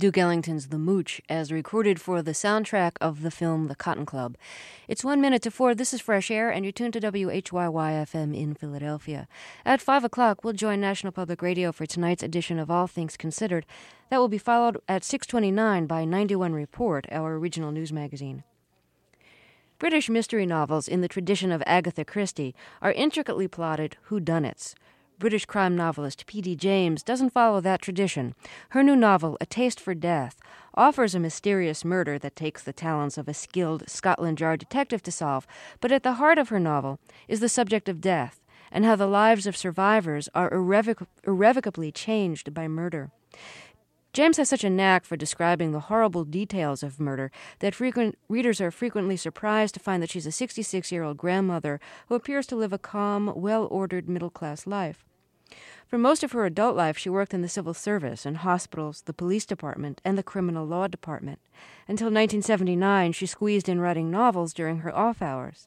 Duke Ellington's The Mooch, as recorded for the soundtrack of the film The Cotton Club. It's one minute to four. This is Fresh Air, and you're tuned to W H Y Y F M in Philadelphia. At five o'clock, we'll join National Public Radio for tonight's edition of All Things Considered. That will be followed at six twenty-nine by ninety-one Report, our regional news magazine. British mystery novels in the tradition of Agatha Christie are intricately plotted whodunits. British crime novelist P D James doesn't follow that tradition. Her new novel, A Taste for Death, offers a mysterious murder that takes the talents of a skilled Scotland Yard detective to solve, but at the heart of her novel is the subject of death and how the lives of survivors are irrevoc- irrevocably changed by murder. James has such a knack for describing the horrible details of murder that frequent readers are frequently surprised to find that she's a sixty-six-year-old grandmother who appears to live a calm, well-ordered middle-class life. For most of her adult life, she worked in the civil service, in hospitals, the police department, and the criminal law department. Until nineteen seventy-nine, she squeezed in writing novels during her off hours.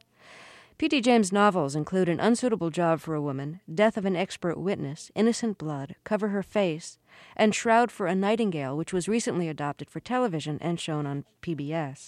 P D James' novels include An Unsuitable Job for a Woman, Death of an Expert Witness, Innocent Blood, Cover Her Face, and Shroud for a Nightingale, which was recently adopted for television and shown on P B S.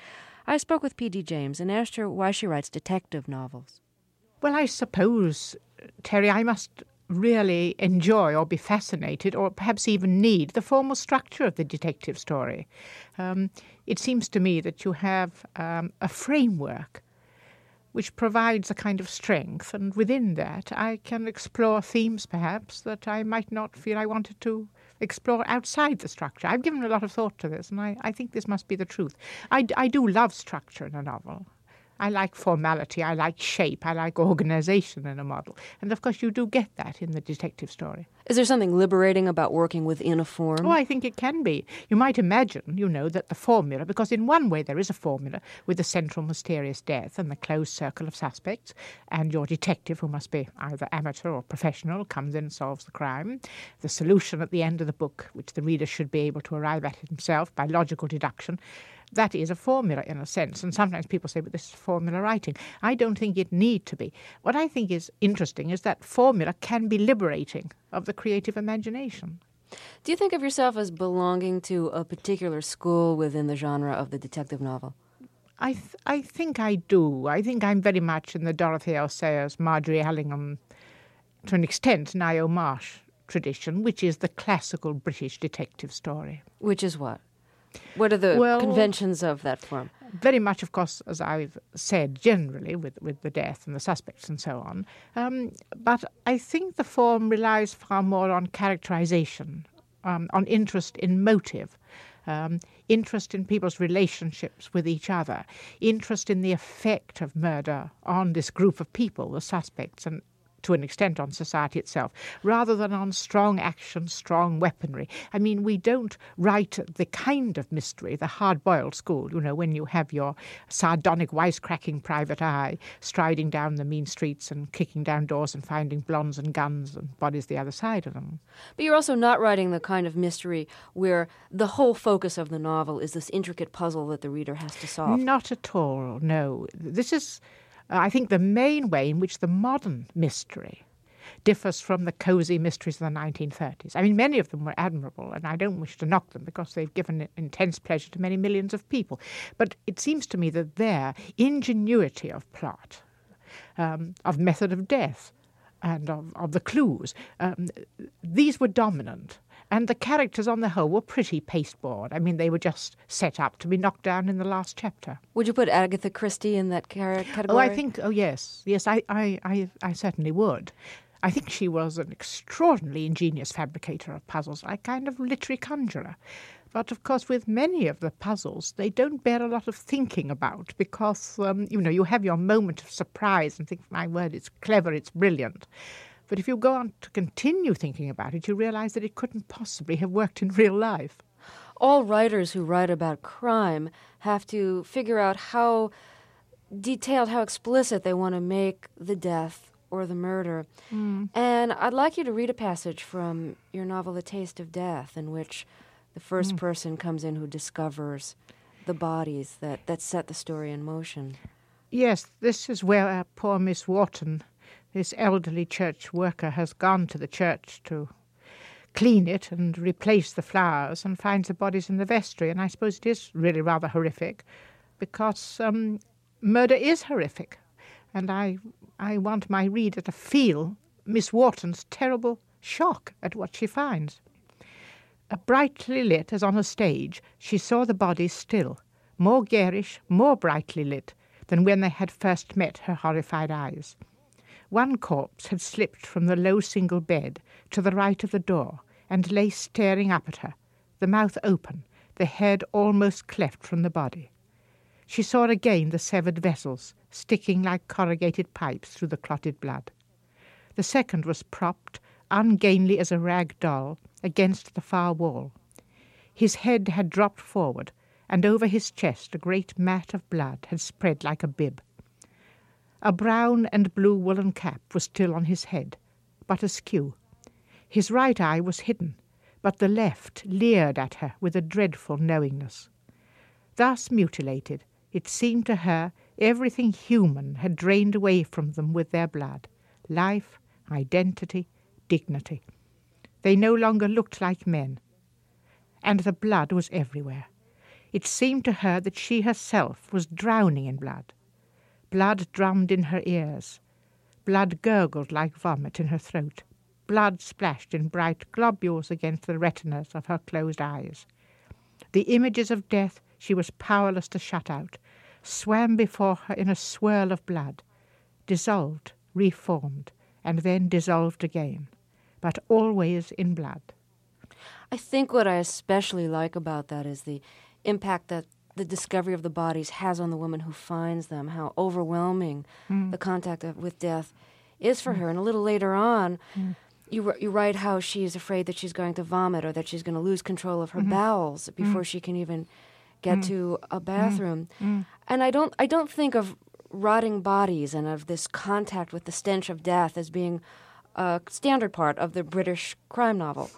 I spoke with P D James and asked her why she writes detective novels. Well, I suppose, Terry, I must really enjoy or be fascinated or perhaps even need the formal structure of the detective story. Um, it seems to me that you have um, a framework which provides a kind of strength, and within that I can explore themes perhaps that I might not feel I wanted to explore outside the structure. I've given a lot of thought to this, and I, I think this must be the truth. I, I do love structure in a novel. I like formality, I like shape, I like organization in a model. And of course you do get that in the detective story. Is there something liberating about working within a form? Oh, I think it can be. You might imagine, you know, that the formula, because in one way there is a formula with the central mysterious death and the closed circle of suspects, and your detective, who must be either amateur or professional, comes in and solves the crime. The solution at the end of the book, which the reader should be able to arrive at himself by logical deduction, that is a formula in a sense, and sometimes people say, but this is formula writing. I don't think it need to be. What I think is interesting is that formula can be liberating of the creative imagination. Do you think of yourself as belonging to a particular school within the genre of the detective novel? I th- I think I do. I think I'm very much in the Dorothy L. Sayers, Marjorie Allingham, to an extent, Ngaio Marsh tradition, which is the classical British detective story. Which is what? What are the well, conventions of that form? Very much, of course, as I've said, generally, with, with the death and the suspects and so on. Um, but I think the form relies far more on characterization, um, on interest in motive, um, interest in people's relationships with each other, interest in the effect of murder on this group of people, the suspects, and to an extent on society itself, rather than on strong action, strong weaponry. I mean, we don't write the kind of mystery, the hard-boiled school, you know, when you have your sardonic, wisecracking private eye striding down the mean streets and kicking down doors and finding blondes and guns and bodies the other side of them. But you're also not writing the kind of mystery where the whole focus of the novel is this intricate puzzle that the reader has to solve. Not at all, no. This is... Uh, I think the main way in which the modern mystery differs from the cosy mysteries of the nineteen thirties. I mean, many of them were admirable, and I don't wish to knock them because they've given intense pleasure to many millions of people. But it seems to me that their ingenuity of plot, um, of method of death, and of, of the clues, um, these were dominant. And the characters on the whole were pretty pasteboard. I mean, they were just set up to be knocked down in the last chapter. Would you put Agatha Christie in that category? Oh, I think, oh, yes. Yes, I, I, I, I certainly would. I think she was an extraordinarily ingenious fabricator of puzzles, a kind of literary conjurer. But, of course, with many of the puzzles, they don't bear a lot of thinking about because, um, you know, you have your moment of surprise and think, my word, it's clever, it's brilliant. But if you go on to continue thinking about it, you realize that it couldn't possibly have worked in real life. All writers who write about crime have to figure out how detailed, how explicit they want to make the death or the murder. Mm. And I'd like you to read a passage from your novel, A Taste of Death, in which the first mm. person comes in who discovers the bodies that, that set the story in motion. Yes, this is where our poor Miss Wharton, this elderly church worker, has gone to the church to clean it and replace the flowers and finds the bodies in the vestry. And I suppose it is really rather horrific because um, murder is horrific. And I, I want my reader to feel Miss Wharton's terrible shock at what she finds. Uh, brightly lit as on a stage, she saw the bodies still, more garish, more brightly lit than when they had first met her horrified eyes. One corpse had slipped from the low single bed to the right of the door and lay staring up at her, the mouth open, the head almost cleft from the body. She saw again the severed vessels, sticking like corrugated pipes through the clotted blood. The second was propped, ungainly as a rag doll, against the far wall. His head had dropped forward, and over his chest a great mat of blood had spread like a bib. A brown and blue woolen cap was still on his head, but askew. His right eye was hidden, but the left leered at her with a dreadful knowingness. Thus mutilated, it seemed to her everything human had drained away from them with their blood, life, identity, dignity. They no longer looked like men. And the blood was everywhere. It seemed to her that she herself was drowning in blood. Blood drummed in her ears. Blood gurgled like vomit in her throat. Blood splashed in bright globules against the retinas of her closed eyes. The images of death she was powerless to shut out swam before her in a swirl of blood, dissolved, reformed, and then dissolved again, but always in blood. I think what I especially like about that is the impact that the discovery of the bodies has on the woman who finds them, how overwhelming mm. the contact of, with death is for mm. her. And a little later on, mm. you you write how she is afraid that she's going to vomit or that she's going to lose control of her mm-hmm. bowels before mm. she can even get mm. to a bathroom. Mm. And I don't I don't think of rotting bodies and of this contact with the stench of death as being a standard part of the British crime novel.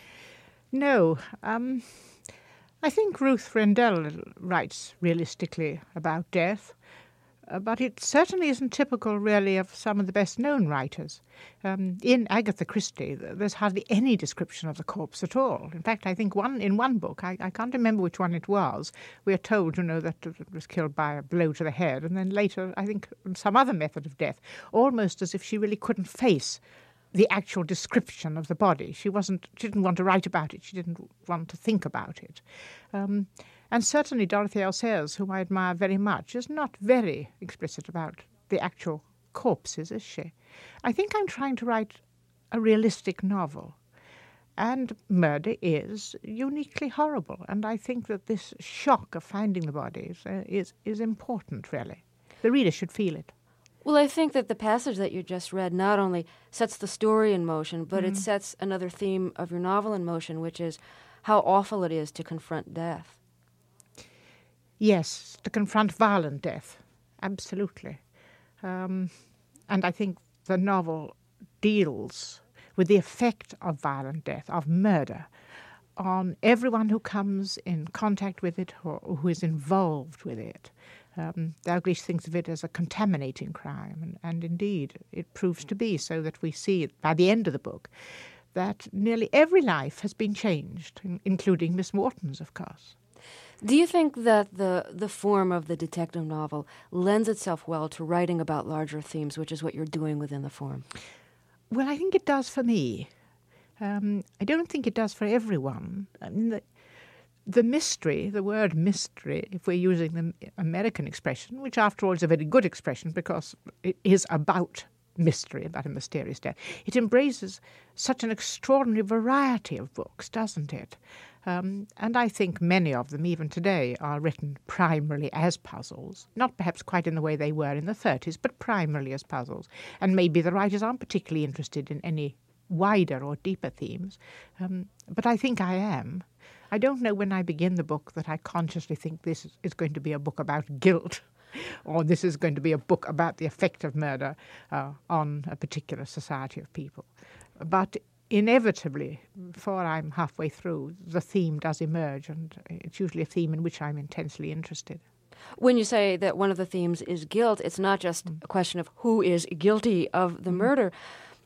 No. Um, I think Ruth Rendell writes realistically about death, uh, but it certainly isn't typical, really, of some of the best-known writers. Um, in Agatha Christie, there's hardly any description of the corpse at all. In fact, I think one in one book, I, I can't remember which one it was, we are told, you know, that it was killed by a blow to the head, and then later, I think, some other method of death, almost as if she really couldn't face the actual description of the body. She wasn't. She didn't want to write about it. She didn't want to think about it. Um, and certainly Dorothy L. Sayers, whom I admire very much, is not very explicit about the actual corpses, is she? I think I'm trying to write a realistic novel. And murder is uniquely horrible. And I think that this shock of finding the bodies uh, is, is important, really. The reader should feel it. Well, I think that the passage that you just read not only sets the story in motion, but mm-hmm. it sets another theme of your novel in motion, which is how awful it is to confront death. Yes, to confront violent death, absolutely. Um, and I think the novel deals with the effect of violent death, of murder, on everyone who comes in contact with it or who is involved with it. Um, Dalglish thinks of it as a contaminating crime, and, and indeed it proves to be, so that we see by the end of the book that nearly every life has been changed, in, including Miss Wharton's, of course. Do you think that the, the form of the detective novel lends itself well to writing about larger themes, which is what you're doing within the form? Well, I think it does for me. Um, I don't think it does for everyone. I mean, the, The mystery, the word mystery, if we're using the American expression, which after all is a very good expression because it is about mystery, about a mysterious death, it embraces such an extraordinary variety of books, doesn't it? Um, and I think many of them, even today, are written primarily as puzzles, not perhaps quite in the way they were in the thirties, but primarily as puzzles. And maybe the writers aren't particularly interested in any wider or deeper themes, um, but I think I am. I don't know when I begin the book that I consciously think this is going to be a book about guilt or this is going to be a book about the effect of murder uh, on a particular society of people. But inevitably, before I'm halfway through, the theme does emerge, and it's usually a theme in which I'm intensely interested. When you say that one of the themes is guilt, it's not just a question of who is guilty of the murder,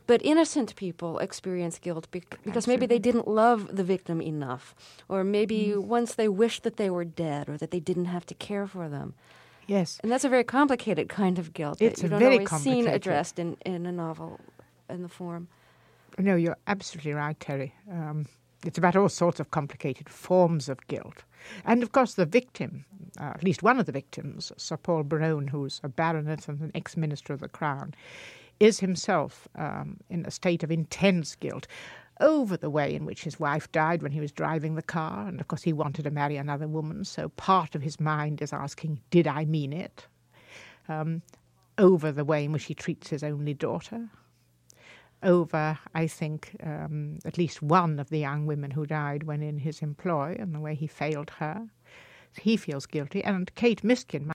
But innocent people experience guilt bec- because maybe they didn't love the victim enough, or maybe mm. once they wished that they were dead, or that they didn't have to care for them. Yes. And that's a very complicated kind of guilt it's that you don't very always see complicated. addressed in, in a novel in the form. No, you're absolutely right, Terry. Um, it's about all sorts of complicated forms of guilt. And, of course, the victim, uh, at least one of the victims, Sir Paul Brown, who's a baronet and an ex-minister of the Crown, is himself um, in a state of intense guilt over the way in which his wife died when he was driving the car. And, of course, he wanted to marry another woman, so part of his mind is asking, did I mean it? Um, over the way in which he treats his only daughter. Over, I think, um, at least one of the young women who died when in his employ and the way he failed her. He feels guilty. And Kate Miskin,